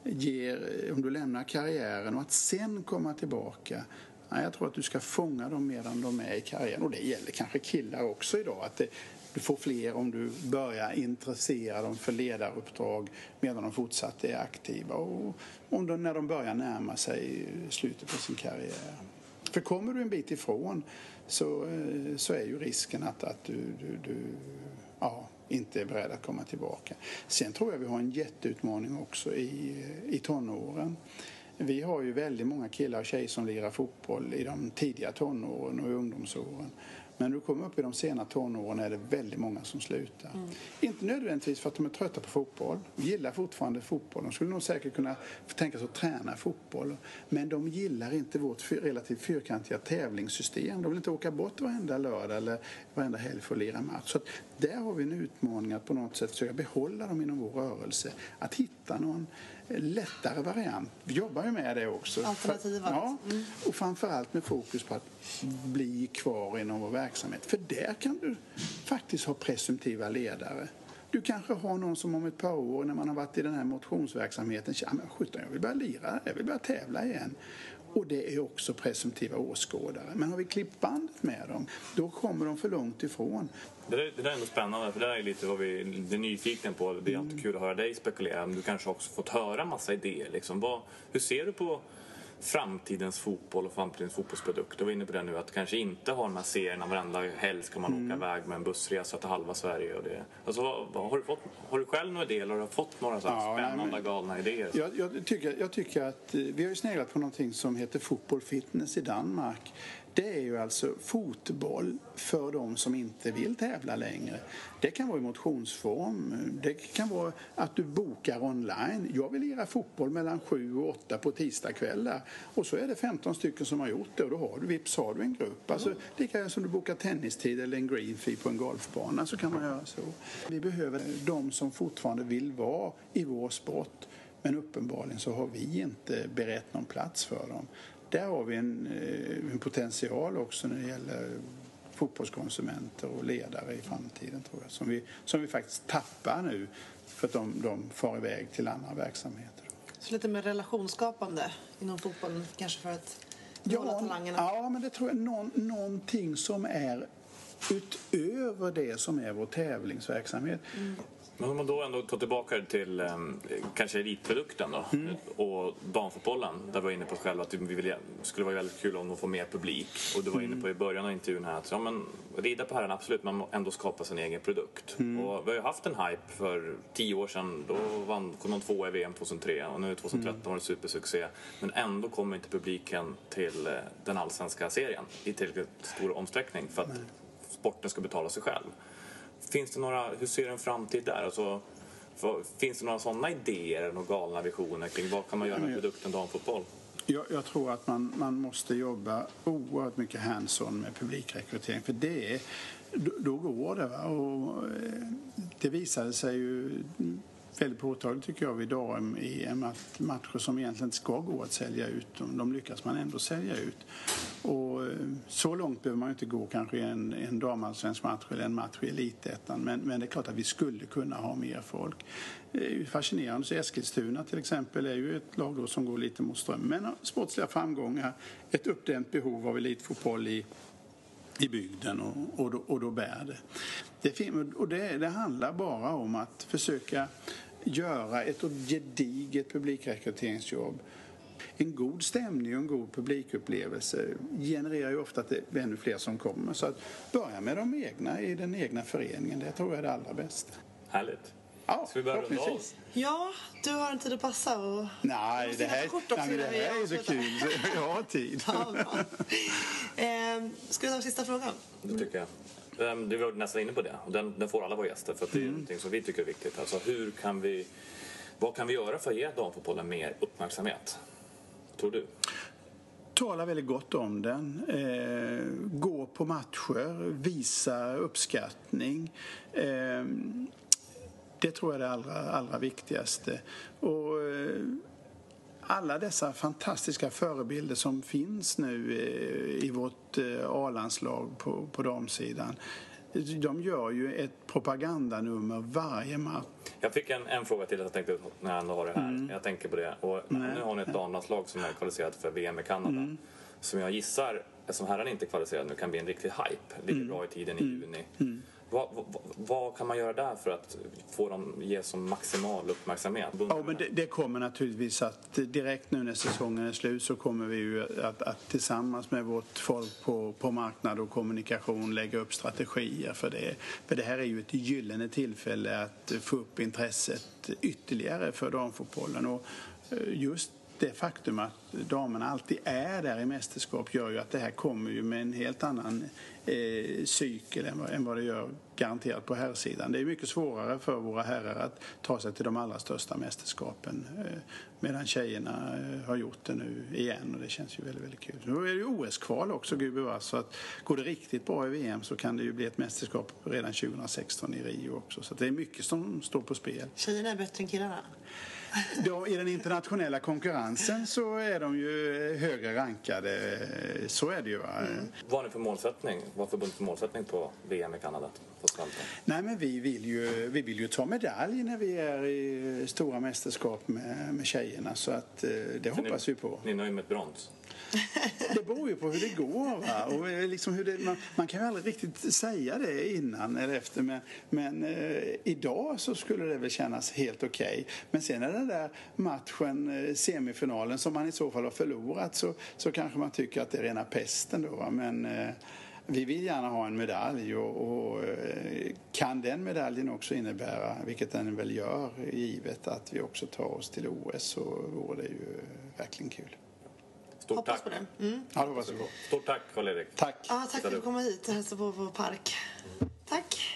ger, om du lämnar karriären och att sen komma tillbaka. Nej, jag tror att du ska fånga dem medan de är i karriären, och det gäller kanske killar också idag, att det, du får fler om du börjar intressera dem för ledaruppdrag medan de fortsatt är aktiva och om de, när de börjar närma sig slutet på sin karriär. För kommer du en bit ifrån så, så är ju risken att, att du, du, du ja, inte är beredd att komma tillbaka. Sen tror jag vi har en jätteutmaning också i, i tonåren. Vi har ju väldigt många killar och tjejer som lirar fotboll i de tidiga tonåren och i ungdomsåren. Men när du kommer upp i de sena tonåren är det väldigt många som slutar. Mm. Inte nödvändigtvis för att de är trötta på fotboll. De gillar fortfarande fotboll. De skulle nog säkert kunna tänka sig att träna fotboll. Men de gillar inte vårt relativt fyrkantiga tävlingssystem. De vill inte åka bort varenda lördag eller varenda helg för att lira match. Så att där har vi en utmaning att på något sätt försöka behålla dem inom vår rörelse. Att hitta någon lättare variant. Vi jobbar ju med det också. Alternativet. Ja, och framförallt med fokus på att bli kvar inom vår verksamhet. För där kan du faktiskt ha presumtiva ledare. Du kanske har någon som om ett par år när man har varit i den här motionsverksamheten säger, men sjutton, jag vill börja lira, jag vill börja tävla igen. Och det är också presumtiva åskådare. Men har vi klippt bandet med dem, då kommer de för långt ifrån. Det där, det där är ändå spännande, för det där är lite vad vi är nyfikna på. Det är alltid kul att höra dig spekulera. Men du kanske också fått höra massa idéer. Liksom. Vad, hur ser du på framtidens fotboll och framtidens fotbollsprodukt? Du var inne på det nu, att kanske inte ha de här serierna varenda helg ska man mm. åka iväg med en bussresa till halva Sverige. Och det. Alltså, vad, vad, har, du fått, har du själv några idéer eller har du fått några så ja, spännande, nej, men, galna idéer? Jag, jag, tycker, jag tycker att vi har ju sneglat på någonting som heter Fotboll Fitness i Danmark. Det är ju alltså fotboll för de som inte vill tävla längre. Det kan vara i motionsform. Det kan vara att du bokar online. Jag vill lira fotboll mellan sju och åtta på tisdagskvällar. Och så är det femton stycken som har gjort det. Och då har du, vips har du en grupp. Alltså, lika som du bokar tennistid eller en green fee på en golfbana, så kan man göra så. Vi behöver de som fortfarande vill vara i vår sport. Men uppenbarligen så har vi inte berett någon plats för dem. Där har vi en, en potential också när det gäller fotbollskonsumenter och ledare i framtiden, tror jag. Som vi, som vi faktiskt tappar nu för att de, de far iväg till andra verksamheter. Så lite mer relationsskapande inom fotbollen kanske för att behålla ja, talangerna? Ja, men det tror jag är någon, någonting som är utöver det som är vår tävlingsverksamhet. Mm. Men om man då ändå tar tillbaka till eh, kanske elitprodukten då, mm. och damfotbollen, där var inne på själv att vi vill, skulle vara väldigt kul om de får mer publik. Och du var inne på i början av intervjun här att ja, men, rida på herren absolut, man ändå skapa sin egen produkt. Mm. Och vi har ju haft en hype för tio år sedan, då vann, kom de två i V M tjugohundratre och nu tjugohundratretton mm. var det supersuccé. Men ändå kommer inte publiken till eh, den allsvenska serien i tillräckligt stor omsträckning för att mm. sporten ska betala sig själv. Finns det några, hur ser en framtid där? Alltså, för, finns det några sådana idéer och galna visioner kring vad kan man göra med produkten damfotboll? Jag, jag tror att man, man måste jobba oerhört mycket hands-on med publikrekrytering. För det är, då, då går det. Va? Och det visade sig ju väldigt påtagligt, tycker jag, vid D M i matcher som egentligen inte ska gå att sälja ut. De lyckas man ändå sälja ut. Och så långt behöver man inte gå kanske i en, en damallsvensk match eller en match i elitettan. Men, men det är klart att vi skulle kunna ha mer folk. Det är ju fascinerande. Så Eskilstuna till exempel är ju ett lag som går lite mot ström. Men sportsliga framgångar, ett uppdämt behov av elitfotboll i i bygden och, och, då, och då bär det. Det, och det, det handlar bara om att försöka göra ett gediget publikrekryteringsjobb En god stämning och en god publikupplevelse genererar ju ofta att det är ännu fler som kommer. Så att börja med de egna i den egna föreningen, det tror jag är det allra bästa. Härligt. Ja, ska vi börja runda av? Ja, du har en tid att passa och... Nej, det här, nej, men det här är så kul. Jag har tid. Ja, eh, ska vi ta sista frågan? Det tycker jag. Du var nästan inne på det. Och den, den får alla våra gäster för att det är mm. någonting som vi tycker är viktigt. Alltså hur kan vi, vad kan vi göra för att ge damfotbollen mer uppmärksamhet? Tror du? Tala väldigt gott om den. Eh, gå på matcher. Visa uppskattning. Eh, det tror jag är det allra, allra viktigaste. Och... Eh, alla dessa fantastiska förebilder som finns nu i vårt A-landslag på, på damsidan, de gör ju ett propagandanummer varje match. Jag fick en, en fråga till att jag tänkte när jag ändå har det här. Mm. Jag tänker på det. Och nu har ni ett damlandslag som är kvalificerat för V M i Kanada. Mm. Som jag gissar, som herrarna inte är kvalificerade nu, kan bli en riktig hype. Ligger mm. bra i tiden i juni. Mm. Vad, vad, vad kan man göra där för att få dem ge som maximal uppmärksamhet? Ja, men det, det kommer naturligtvis att direkt nu när säsongen är slut så kommer vi ju att, att tillsammans med vårt folk på, på marknad och kommunikation lägga upp strategier för det. För det här är ju ett gyllene tillfälle att få upp intresset ytterligare för damfotbollen. Och just det faktum att damerna alltid är där i mästerskap gör ju att det här kommer ju med en helt annan eh, cykel än vad, än vad det gör garanterat på herrsidan. Det är mycket svårare för våra herrar att ta sig till de allra största mästerskapen eh, medan tjejerna eh, har gjort det nu igen och det känns ju väldigt, väldigt kul. Nu är det ju O S-kval också, gubevars, så att går det riktigt bra i V M så kan det ju bli ett mästerskap redan tjugo sexton i Rio också. Så att det är mycket som står på spel. Tjejerna är bättre än killarna? Då, i den internationella konkurrensen så är de ju högre rankade, så är det ju. Mm. Vad är det för målsättning? Vad är förbundet för målsättning på V M i Kanada? Nej, men vi vill ju, vi vill ju ta medalj när vi är i stora mästerskap med, med tjejerna, så att det så hoppas ni, vi på. Ni är nöjda med ett brons? Det beror ju på hur det går, va? Och liksom hur det, man, man kan ju aldrig riktigt säga det innan eller efter, men, men eh, idag så skulle det väl kännas helt okej. Okay. Men sen är den där matchen, eh, semifinalen, som man i så fall har förlorat, så, så kanske man tycker att det är rena pesten då, va? Men eh, vi vill gärna ha en medalj och, och eh, kan den medaljen också innebära, vilket den väl gör, givet att vi också tar oss till O S, så vore det ju verkligen kul. Stort hoppas tack. på det. Mm. Ja, det var så gott. Stort tack, Karl-Erik. Tack. Ja, tack för att du kom hit och hälsade på vår park. Tack.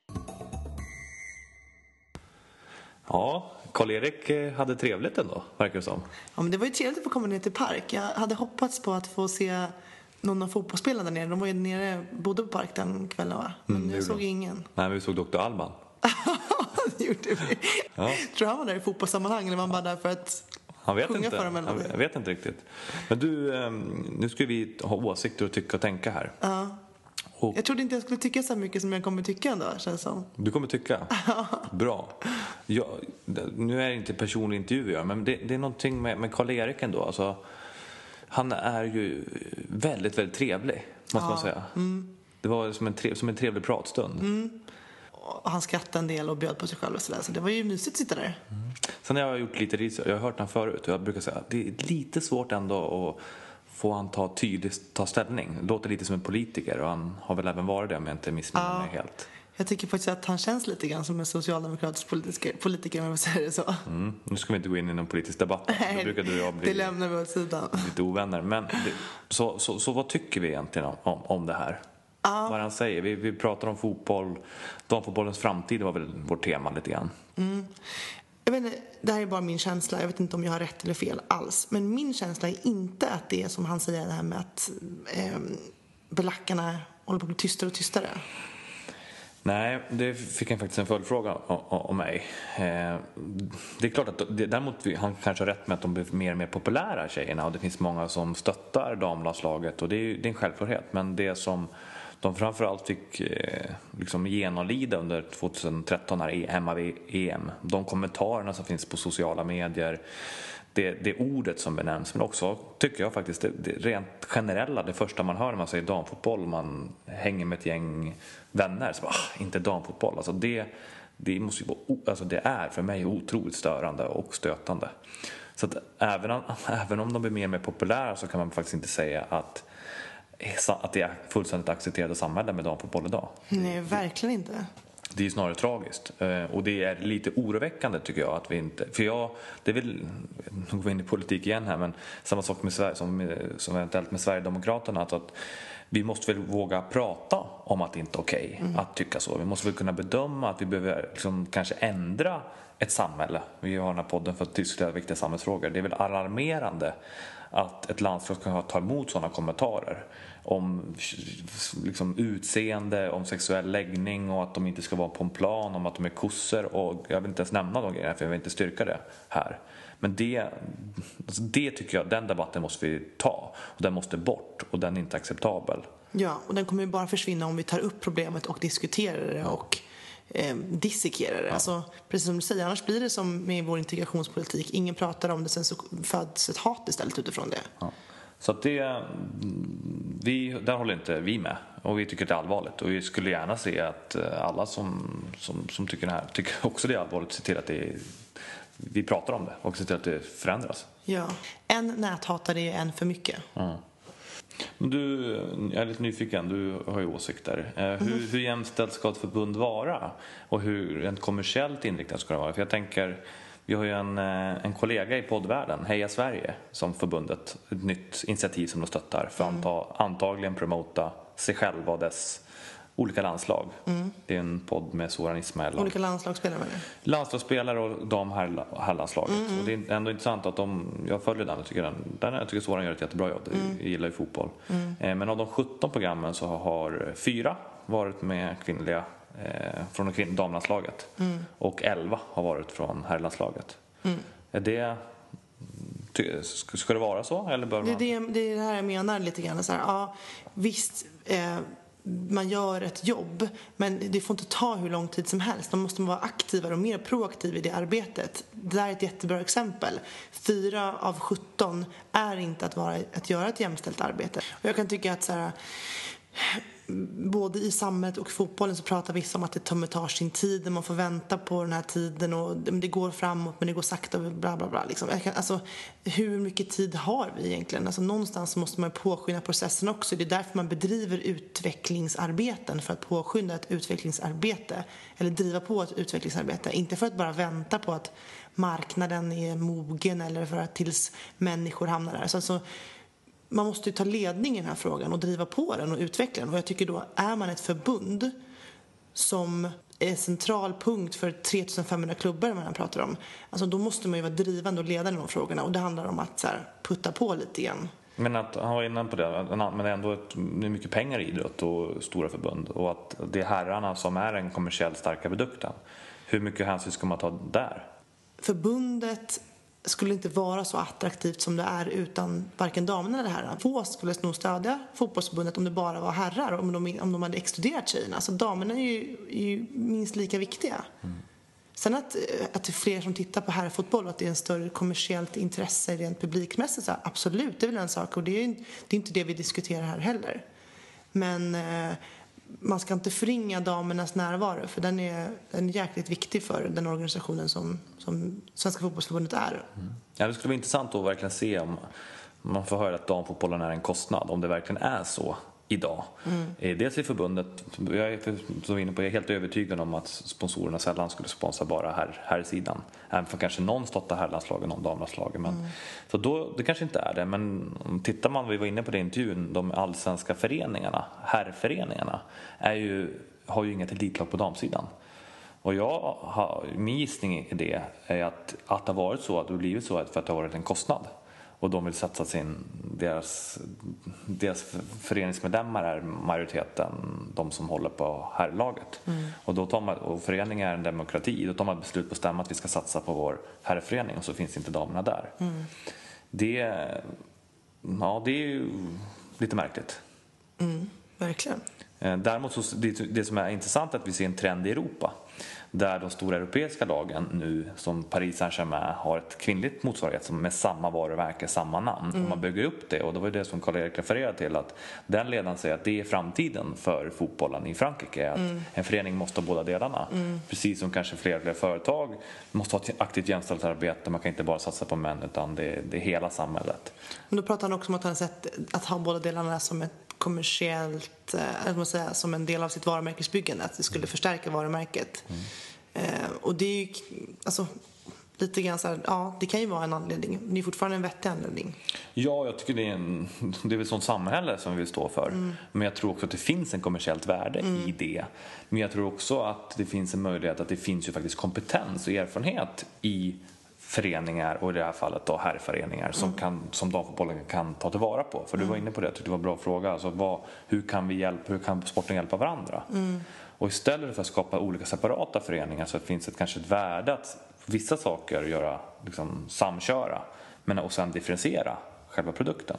Ja, Karl-Erik hade trevligt ändå, verkar det som. Ja, men det var ju trevligt att få komma ner till park. Jag hade hoppats på att få se någon av fotbollsspelarna där nere. De var ju nere, bodde på park den kvällen, va? Men mm, jag såg vi. ingen. Nej, men vi såg doktor Alban. Det gjorde vi. Ja. Tror han var där i fotbollssammanhang eller var han bara där för att han vet sjunga inte. för dem? Eller? Jag vet inte riktigt. Men du, nu ska vi ha åsikter och tycka och tänka här. Ja. Och jag trodde inte jag skulle tycka så mycket som jag kommer tycka ändå, känns som. Du kommer tycka? Bra. Jag, nu är det inte personlig intervju, men det, det är någonting med, med Karl-Erik ändå. Alltså, han är ju väldigt, väldigt trevlig, måste ja. man säga. Mm. Det var som en, trev, som en trevlig pratstund. Mm. Och han skrattade en del och bjöd på sig själv och sådär. Så det var ju mysigt att sitta där. Mm. Sen har jag gjort lite research. Jag har hört han förut. Och jag brukar säga att det är lite svårt ändå att få han ta tydligt ta ställning. Låter lite som en politiker. Och han har väl även varit det, om jag inte missminner ja. mig helt. Jag tycker faktiskt att han känns lite grann som en socialdemokratisk politiker, politiker om jag säger det så. Mm. Nu ska vi inte gå in i någon politisk debatt. Nej, då brukar du och jag bli det lämnar vi åt sidan. Lite ovänner. Men det, så, så, så vad tycker vi egentligen om, om det här? Ja. Vad han säger. Vi, vi pratar om fotboll. Damfotbollens framtid var väl vårt tema lite grann. Mm. Jag vet inte, det här är bara min känsla. Jag vet inte om jag har rätt eller fel alls. Men min känsla är inte att det är som han säger, det här med att eh, belackarna håller på att bli tystare och tystare. Nej, det fick han faktiskt en följdfråga om mig. Eh, det är klart att det, däremot han kanske har rätt med att de blir mer och mer populära, tjejerna. Och det finns många som stöttar damlandslaget. Och det är, det är en självklarhet. Men det som de framförallt fick eh, liksom genomlida under tjugohundratretton här hemma vid E M. De kommentarerna som finns på sociala medier. Det, det ordet som benämns, men också tycker jag faktiskt det, det rent generella, det första man hör när man säger damfotboll, man hänger med ett gäng vänner, så bara, ah, inte damfotboll. Alltså det, det, måste ju vara, alltså det är för mig otroligt störande och stötande. Så att även om, även om de blir mer och mer populära så kan man faktiskt inte säga att, att det är fullständigt accepterade samhälle med damfotboll idag. Nej, verkligen inte. Det är ju snarare tragiskt. Och det är lite oroväckande tycker jag att vi inte... För jag, det är väl... Nu går vi in i politik igen här, men samma sak med Sverige, som, som eventuellt med Sverigedemokraterna. Alltså att vi måste väl våga prata om att det inte är okej okay mm. att tycka så. Vi måste väl kunna bedöma att vi behöver liksom kanske ändra ett samhälle. Vi har den här podden för att diskutera viktiga samhällsfrågor. Det är väl alarmerande att ett landslag ska ta emot sådana kommentarer om liksom utseende, om sexuell läggning och att de inte ska vara på en plan, om att de är kossor, och jag vill inte ens nämna de grejerna för jag vill inte styrka det här. Men det, alltså det tycker jag, den debatten måste vi ta, och den måste bort, och den är inte acceptabel. Ja, och den kommer ju bara försvinna om vi tar upp problemet och diskuterar det och eh, dissekerar det. Ja. Alltså, precis som du säger, annars blir det som med vår integrationspolitik. Ingen pratar om det, sen så föds ett hat istället utifrån det. Ja. Så att det, vi, där håller inte vi med, och vi tycker det är allvarligt, och vi skulle gärna se att alla som, som, som tycker det här tycker också det är allvarligt, se till att det är, vi pratar om det och se till att det förändras. Ja, en näthatare är en för mycket. Mm. Du, jag är lite nyfiken, du har ju åsikter. Hur, mm. hur jämställt ska ett förbund vara? Och hur en kommersiellt inriktat ska det vara? För jag tänker, vi har ju en, en kollega i poddvärlden, Heja Sverige, som förbundet, ett nytt initiativ som de stöttar för att mm. anta, antagligen promota sig själva och dess olika landslag. Mm. Det är en podd med Soran Ismail. Olika landslagsspelare med det? Landslagsspelare och de här, här landslaget. Mm. Och det är ändå intressant att de, jag följer den och tycker, den, den, jag tycker Soran gör ett jättebra jobb. Mm. Jag gillar ju fotboll. Mm. Eh, men av de sjutton programmen så har fyra varit med kvinnliga eh, från det damlandslaget. Mm. Och elva har varit från herrlandslaget. Mm. Är det... Ska det vara så? Eller bör man... det, det, det är det här jag menar lite grann. Så här, ja, visst... Eh, man gör ett jobb, men det får inte ta hur lång tid som helst. Man måste vara aktivare och mer proaktiv i det arbetet. Det där är ett jättebra exempel. Fyra av sjutton är inte att, vara, att göra ett jämställt arbete. Och jag kan tycka att så här, både i samhället och fotbollen så pratar vissa om att det tar sin tid, man får vänta på den här tiden och det går framåt men det går sakta och bla bla bla liksom. Alltså, hur mycket tid har vi egentligen? Alltså, någonstans måste man påskynda processen också. Det är därför man bedriver utvecklingsarbeten, för att påskynda ett utvecklingsarbete eller driva på ett utvecklingsarbete, inte för att bara vänta på att marknaden är mogen eller för att tills människor hamnar där. Så alltså, man måste ju ta ledning i den här frågan och driva på den och utveckla den. Och jag tycker då, är man ett förbund som är central punkt för tre tusen femhundra klubbar man pratar om, alltså då måste man ju vara drivande och ledande i de frågorna. Och det handlar om att så här, putta på lite igen. Men att han var inne på det, men det är ändå ett, det är mycket pengar i idrott och stora förbund. Och att det är herrarna som är den kommersiellt starka produkten. Hur mycket hänsyn ska man ta där? Förbundet skulle inte vara så attraktivt som det är utan varken damerna eller herrarna. Få skulle nog stödja fotbollsförbundet om det bara var herrar, om de, om de hade exkluderat tjejerna. Så damerna är ju, är ju minst lika viktiga. Mm. Sen att, att det är fler som tittar på herrfotboll och att det är en större kommersiellt intresse rent publikmässigt, så absolut, det är väl en sak. Och det är, det är inte det vi diskuterar här heller. Men eh, man ska inte förringa damernas närvaro, för den är, den är jäkligt viktig för den organisationen som, som Svenska fotbollsförbundet är. Mm. Ja, det skulle vara intressant att verkligen se om man får höra att damfotbollen är en kostnad, om det verkligen är så idag. Mm. Dels i förbundet, jag är, så inne på, jag är helt övertygad om att sponsorerna sällan skulle sponsra bara här, här sidan. Även för kanske någon stöttar herrlandslagen, någon damlandslagen. Men, mm. Så då, det kanske inte är det, men tittar man, vi var inne på det i intervjun, de allsvenska föreningarna, herrföreningarna, är ju, har ju inget elitlag på damsidan. Och jag har, min gissning i det är att, att det har varit så, att det har blivit så för att det har varit en kostnad. Och de vill satsa sin, deras, deras föreningsmedlemmar är majoriteten, de som håller på herrlaget. Mm. Och då tar man, och föreningen är en demokrati, då tar man beslut på stämma att vi ska satsa på vår herrförening, och så finns inte damerna där. Mm. Det, ja, det är ju lite märkligt. Mm, verkligen. Däremot så, det, det som är intressant är att vi ser en trend i Europa Där de stora europeiska lagen nu, som Paris Saint-Germain, har ett kvinnligt motsvarighet som med samma varumärke, samma namn. Mm. Och man bygger upp det, och det var det som Karl-Erik refererade till, att den ledaren säger att det är framtiden för fotbollen i Frankrike, att mm. en förening måste ha båda delarna. Mm. Precis som kanske fler och fler företag måste ha ett aktivt jämställdhetsarbete. Man kan inte bara satsa på män, utan det, det är hela samhället. Men då pratar han också om att han har sett att ha båda delarna som ett kommersiellt, eh, man säga, som en del av sitt varumärkesbyggande, att det skulle förstärka varumärket. Mm. Eh, och det är ju alltså lite grann så här, ja, det kan ju vara en anledning. Det är fortfarande en vettig anledning. Ja, jag tycker det är en, det är ett sånt samhälle som vi vill stå för. Mm. Men jag tror också att det finns en kommersiellt värde mm. i det. Men jag tror också att det finns en möjlighet att det finns ju faktiskt kompetens och erfarenhet i föreningar, och i det här fallet då herrföreningar, som, mm. kan, som damfotbollen kan ta tillvara på. För du var inne på det, jag tyckte det var en bra fråga. Alltså, vad, hur kan vi hjälpa, hur kan sporten hjälpa varandra? Mm. Och istället för att skapa olika separata föreningar, så finns det kanske ett värde att vissa saker göra, liksom, samköra, men och sen differentiera själva produkten.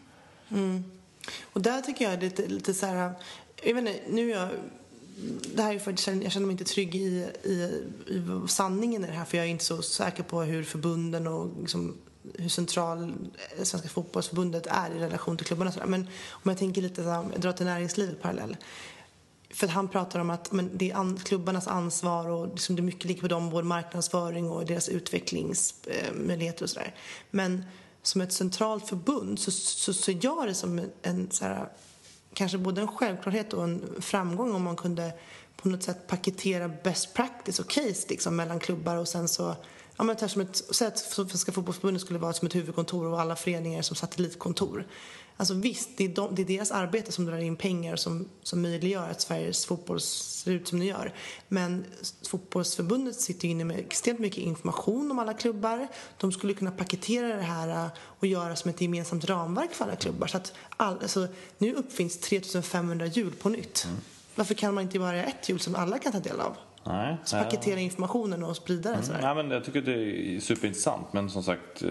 Mm. Och där tycker jag är lite, lite så här, jag vet inte, nu är jag det här är för att jag känner mig inte trygg i, i, i sanningen i det här, för jag är inte så säker på hur förbunden och liksom, hur central Svenska fotbollsförbundet är i relation till klubbarna. Men om jag tänker lite så här, jag drar till näringslivet parallell. För han pratar om att men det är an, klubbarnas ansvar, och liksom det är mycket ligger på dem, vår marknadsföring och deras utvecklingsmöjligheter och sådär. Men som ett centralt förbund så, så, så gör det som en, en så här, kanske både en självklarhet och en framgång om man kunde på något sätt paketera best practice och case liksom, mellan klubbar, och sen så, ja, men som ett, säg att Svenska fotbollsförbundet skulle vara som ett huvudkontor och alla föreningar som satellitkontor. Alltså visst, det är, de, det är deras arbete som drar in pengar som, som möjliggör att Sveriges fotboll ser ut som det gör. Men fotbollsförbundet sitter inne med extremt mycket information om alla klubbar. De skulle kunna paketera det här och göra som ett gemensamt ramverk för alla klubbar. Så att all, alltså, nu uppfinns tre tusen femhundra hjul på nytt. Mm. Varför kan man inte bara göra ett hjul som alla kan ta del av? Nej, så paketera informationen och sprida den. Mm. Nej, men jag tycker det är superintressant, men som sagt,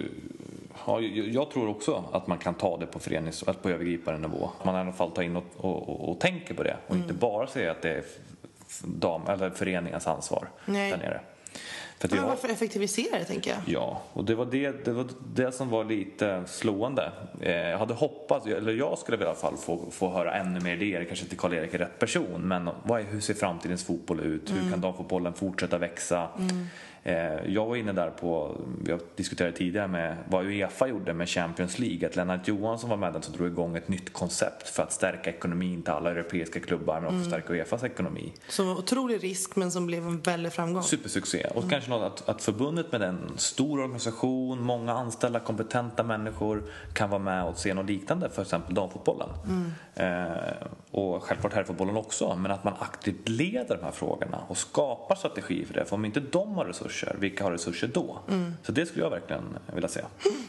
ja, jag tror också att man kan ta det på förenings, på övergripande nivå. Man i alla fall tar in och, och, och, och tänker på det, och mm. inte bara säga att det är dam, eller föreningens ansvar. Nej. Där nere. För men varför har... effektivisera det, tänker jag? Ja, och det var det, det var det som var lite slående. Jag hade hoppats, eller jag skulle i alla fall få, få höra ännu mer idéer, kanske inte Karl-Erik är rätt person, men vad är, hur ser framtidens fotboll ut? Mm. Hur kan damfotbollen fortsätta växa? Mm. Jag var inne där på, vi har diskuterat tidigare med vad UEFA gjorde med Champions League, att Lennart Johansson var med den som drog igång ett nytt koncept för att stärka ekonomin till alla europeiska klubbar, men också mm. stärka UEFAs ekonomi. Som var otrolig risk, men som blev en väldigt framgång. Supersuccé. Och mm. kanske något att, att förbundet med en stor organisation, många anställda, kompetenta människor kan vara med och se något liknande, för exempel damfotbollen. Mm. Eh, och självklart herrfotbollen också, men att man aktivt leder de här frågorna och skapar strategi för det. För om inte de har resurser, vilka har resurser då? Mm. Så det skulle jag verkligen vilja se.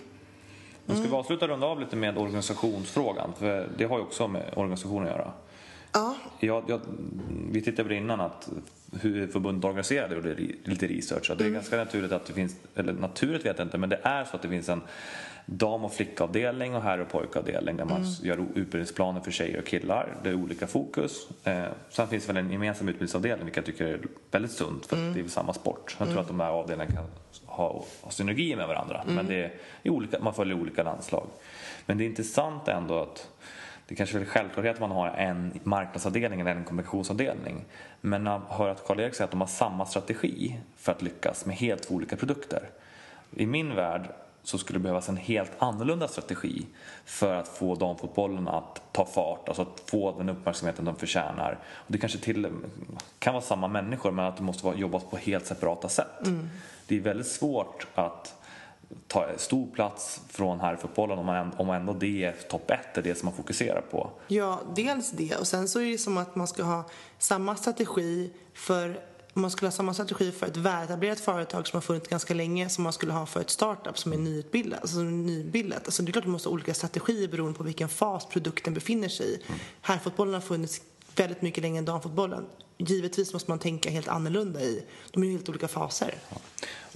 Nu ska vi avsluta runda av lite med organisationsfrågan, för det har ju också med organisationen att göra. Ja. Jag, jag, vi tittade på innan att hur förbundet organiserade och lite research. Det är mm. ganska naturligt att det finns, eller naturligt vet jag inte, men det är så att det finns en dam- och flickavdelning och herr- och pojkavdelning där man mm. gör utbildningsplaner för tjejer och killar. Det är olika fokus. Eh, sen finns det väl en gemensam utbildningsavdelning, vilket jag tycker är väldigt sunt, för mm. att det är samma sport. Jag tror mm. att de här avdelningarna kan ha, ha synergi med varandra, mm. men det är olika, man följer olika landslag. Men det är intressant ändå att det kanske är självklart att man har en marknadsavdelning eller en kommunikationsavdelning. Men jag hör att Karl-Erik säger att de har samma strategi för att lyckas med helt olika produkter. I min värld så skulle det behövas en helt annorlunda strategi för att få damfotbollen att ta fart, alltså att få den uppmärksamheten de förtjänar. Och det kanske till kan vara samma människor, men att det måste vara jobbas på helt separata sätt. Mm. Det är väldigt svårt att ta stor plats från herrfotbollen om man, om ändå det är topp ett, är det som man fokuserar på. Ja, dels det. Och sen så är det som att man ska ha samma strategi för, man skulle ha samma strategi för ett väletablerat företag som har funnits ganska länge som man skulle ha för ett startup som är nyutbildat. Alltså nybildat. Alltså det är klart att man måste ha olika strategier beroende på vilken fas produkten befinner sig i. Mm. Herrfotbollen har funnits väldigt mycket längre än damfotbollen. Givetvis måste man tänka helt annorlunda i. De är ju helt olika faser. Ja. Och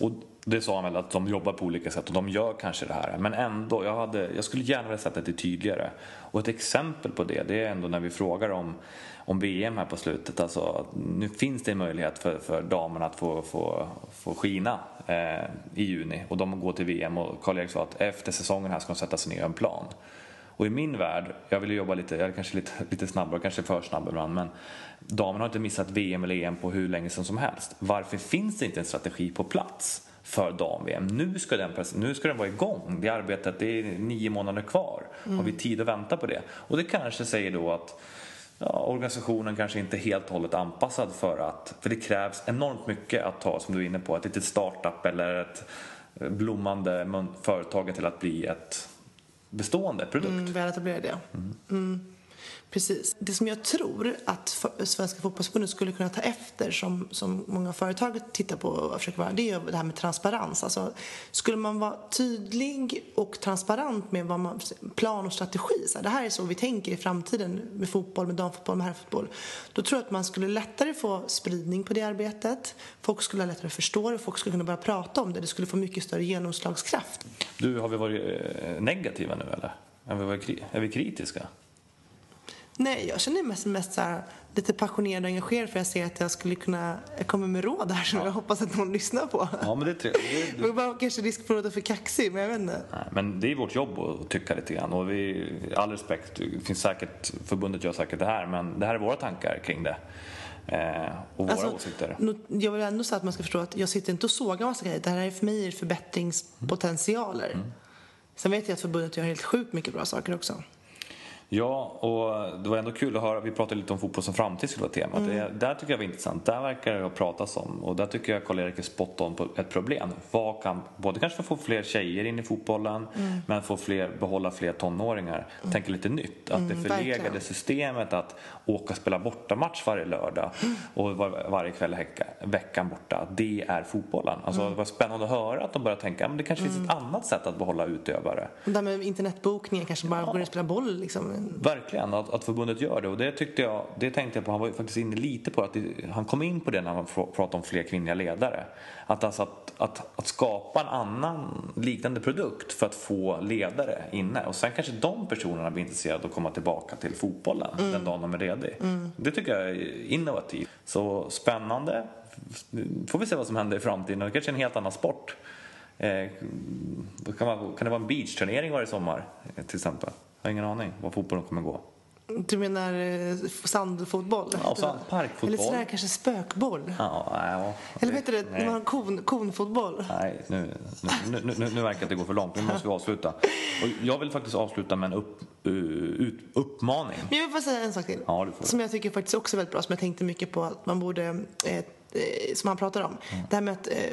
Det sa han väl att de jobbar på olika sätt och de gör kanske det här. Men ändå, jag, hade, jag skulle gärna vilja sätta det tydligare. Och ett exempel på det, det är ändå när vi frågar om, om V M här på slutet. Alltså, nu finns det en möjlighet för, för damerna att få, få, få skina eh, i juni. Och de går till V M och Karl-Erik sa att efter säsongen här ska de sätta sig ner en plan. Och i min värld, jag vill jobba lite, jag är kanske lite, lite snabbare, kanske för snabb ibland, men damerna har inte missat V M eller E M på hur länge som, som helst. Varför finns det inte en strategi på plats för dam-V M? Nu ska den, nu ska den vara igång. Det arbetet, det är nio månader kvar. Mm. Har vi tid att vänta på det? Och det kanske säger då att ja, organisationen kanske inte är helt och hållet anpassad för att, för det krävs enormt mycket att ta, som du är inne på, ett litet startup eller ett blommande företag till att bli ett bestående produkt. Mm, väl etablerad, ja. Mm. Mm. Precis. Det som jag tror att Svenska fotbollsförbundet skulle kunna ta efter, som, som många företag tittar på och försöker vara, det är det här med transparens. Alltså, skulle man vara tydlig och transparent med vad man, plan och strategi, så här, det här är så vi tänker i framtiden med fotboll, med damfotboll, med herrfotboll, då tror jag att man skulle lättare få spridning på det arbetet. Folk skulle lättare förstå det, folk skulle kunna börja prata om det, det skulle få mycket större genomslagskraft. Du, har vi varit negativa nu eller? Är vi, varit, är vi kritiska? Nej, jag känner mig mest, mest så här, lite passionerad och engagerad, för jag ser att jag skulle kunna, jag kommer med råd här som ja. jag hoppas att någon lyssnar på. Ja, men det är trevligt. Det är bara kanske risk för att det är för kaxig, men jag vet inte. Nej, men det är vårt jobb att tycka lite grann, och vi, all respekt, det finns säkert, förbundet gör säkert det här, men det här är våra tankar kring det. Eh, och våra alltså, åsikter. Jag vill ändå säga att man ska förstå att jag sitter inte och sågar massa grejer. Det här är för mig förbättringspotentialer. Mm. Sen vet jag att förbundet gör helt sjukt mycket bra saker också. Ja, och det var ändå kul att höra. Vi pratade lite om fotboll som framtid skulle vara temat. Mm. Det, där tycker jag var intressant. Där verkar det ha pratats om. Och där tycker jag Karl-Erik är spot on på ett problem. Vad kan, både kanske få fler tjejer in i fotbollen, mm. men få fler, behålla fler tonåringar. Mm. Tänka lite nytt. Att mm, det förlegade verkligen. Systemet att åka och spela bortamatch varje lördag mm. och var, varje kväll häcka, veckan borta. Det är fotbollen. Alltså mm. det var spännande att höra att de börjar tänka men det kanske mm. finns ett annat sätt att behålla utövare. Och där med internetbokningar kanske bara ja. går och spela boll liksom. Verkligen, att, att förbundet gör det. Och det tyckte jag, det tänkte jag på, han var faktiskt inne lite på att det, han kom in på det när han pratade om fler kvinnliga ledare. Att, alltså att, att, att skapa en annan liknande produkt för att få ledare inne. Och sen kanske de personerna blir intresserade att komma tillbaka till fotbollen mm. den dagen de är redo. Mm. Det tycker jag är innovativt. Så spännande. Får vi se vad som händer i framtiden. Det kanske är en helt annan sport. Eh, kan, man, kan det vara en beachturnering varje sommar till exempel? Jag har ingen aning vad fotbollen kommer gå. Du menar eh, sandfotboll? Ja, sand, parkfotboll. Eller sådär kanske spökboll. Ja, ja, eller vet du det, när man har kon, konfotboll. Nej, nu, nu, nu, nu, nu verkar att det går för långt. Nu måste vi avsluta. Och jag vill faktiskt avsluta med en upp, uh, uppmaning. Men jag vill bara säga en sak till. Ja, du får. Som jag tycker faktiskt också är väldigt bra. Som jag tänkte mycket på att man borde, eh, som han pratar om. Mm. Det här med att eh,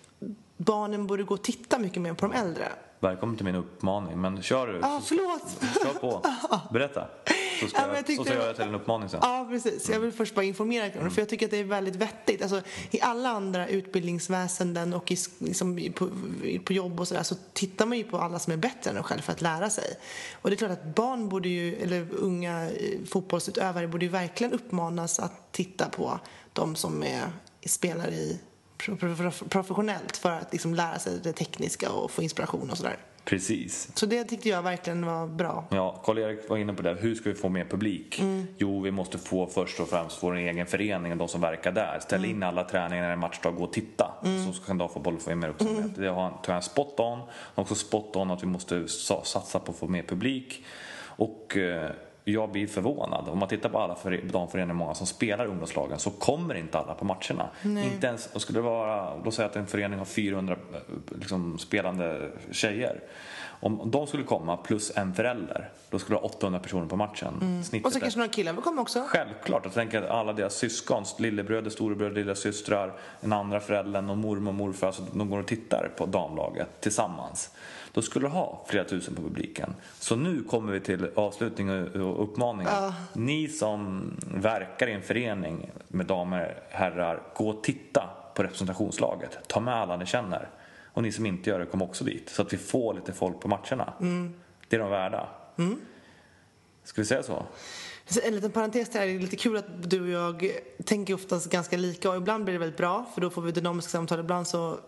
barnen borde gå och titta mycket mer på de äldre. Välkommen till min uppmaning, men kör du. Ja, ah, förlåt. Kör på. Berätta. Så ska, ja, jag, jag, så ska jag göra till en uppmaning sen. Ja, precis. Jag vill först bara informera mm. för jag tycker att det är väldigt vettigt. Alltså, i alla andra utbildningsväsenden och i, liksom, på, på jobb och sådär så tittar man ju på alla som är bättre än en själv för att lära sig. Och det är klart att barn borde ju, eller unga fotbollsutövare borde ju verkligen uppmanas att titta på de som är, spelar i professionellt för att liksom lära sig det tekniska och få inspiration och sådär. Precis. Så det tyckte jag verkligen var bra. Ja, Karl-Erik var inne på det. Hur ska vi få mer publik? Mm. Jo, vi måste få först och främst vår egen förening och de som verkar där. Ställ mm. in alla träningar när en matchdag, gå och titta. Mm. Så kan Damfotboll få mer uppmärksamhet. Mm. Det har jag spot on. Också spot on att vi måste satsa på att få mer publik. Och eh, jag blir förvånad. Om man tittar på alla damföreningar, många som spelar ungdomslagen, så kommer inte alla på matcherna. Nej. Inte ens, och skulle det vara, då säger att en förening har fyrahundra liksom, spelande tjejer. Om de skulle komma plus en förälder, då skulle det vara åttahundra personer på matchen. Mm. Och så kanske några killar vill komma också. Självklart. Jag tänker att alla deras syskon, lillebröder, storebröder, lilla systrar, en andra föräldern och mormor och morfar, så de går och tittar på damlaget tillsammans. Då skulle du ha flera tusen på publiken. Så nu kommer vi till avslutning och uppmaning. Uh. Ni som verkar i en förening med damer, herrar, gå och titta på representationslaget. Ta med alla ni känner. Och ni som inte gör det, kom också dit. Så att vi får lite folk på matcherna. Mm. Det är de värda. Mm. Ska vi säga så? En liten parentes där, det är lite kul att du och jag tänker oftast ganska lika. Och ibland blir det väldigt bra, för då får vi dynamiska samtal. Ibland så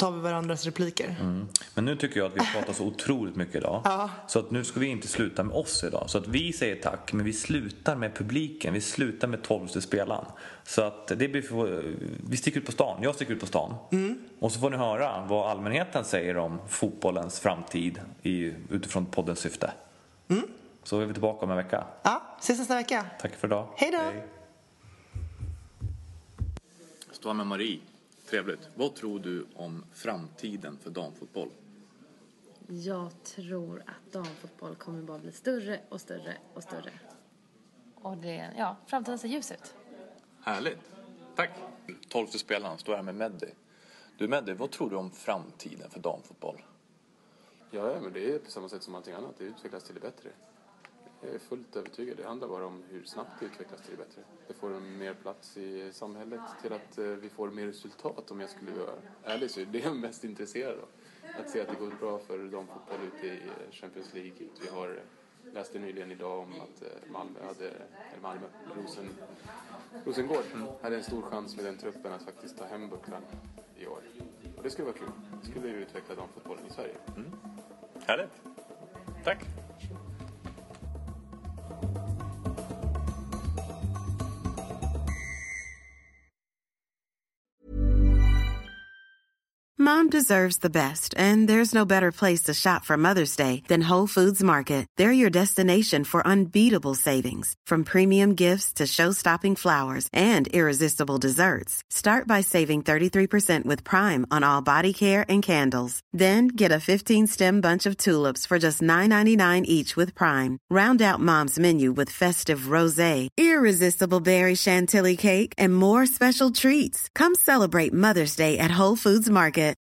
tar vi varandras repliker. Mm. Men nu tycker jag att vi har pratat så otroligt mycket idag. Ja. Så att nu ska vi inte sluta med oss idag. Så att vi säger tack, men vi slutar med publiken. Vi slutar med tolfte spelaren. Så att det blir för, vi sticker ut på stan. Jag sticker ut på stan. Mm. Och så får ni höra vad allmänheten säger om fotbollens framtid i, utifrån poddens syfte. Mm. Så är vi tillbaka om en vecka. Ja, ses nästa vecka. Tack för idag. Hej då. Hej. Stå med Marie. Trevligt. Vad tror du om framtiden för damfotboll? Jag tror att damfotboll kommer bara bli större och större och större. Och det, ja, framtiden ser ljus ut. Härligt. Tack. Tolfte spelaren står här med Meddi. Du Meddi, vad tror du om framtiden för damfotboll? Ja, men det är på samma sätt som allting annat. Det utvecklas till det bättre. Jag är fullt övertygad. Det handlar bara om hur snabbt det utvecklas till det bättre. Det får en mer plats i samhället till att vi får mer resultat. Om jag skulle vara ärlig så är det jag mest intresserad av. Att se att det går bra för damfotboll ute i Champions League. Vi har läste nyligen idag om att Malmö hade, eller Malmö, Rosen, Rosengård mm. hade en stor chans med den truppen att faktiskt ta hem bucklan i år. Och det skulle vara kul. Det skulle ju utveckla damfotbollen i Sverige. Mm. Härligt. Tack. Mom deserves the best, and there's no better place to shop for Mother's Day than Whole Foods Market. They're your destination for unbeatable savings, from premium gifts to show-stopping flowers and irresistible desserts. Start by saving thirty-three percent with Prime on all body care and candles. Then get a fifteen-stem bunch of tulips for just nine ninety-nine each with Prime. Round out Mom's menu with festive rosé, irresistible berry chantilly cake, and more special treats. Come celebrate Mother's Day at Whole Foods Market.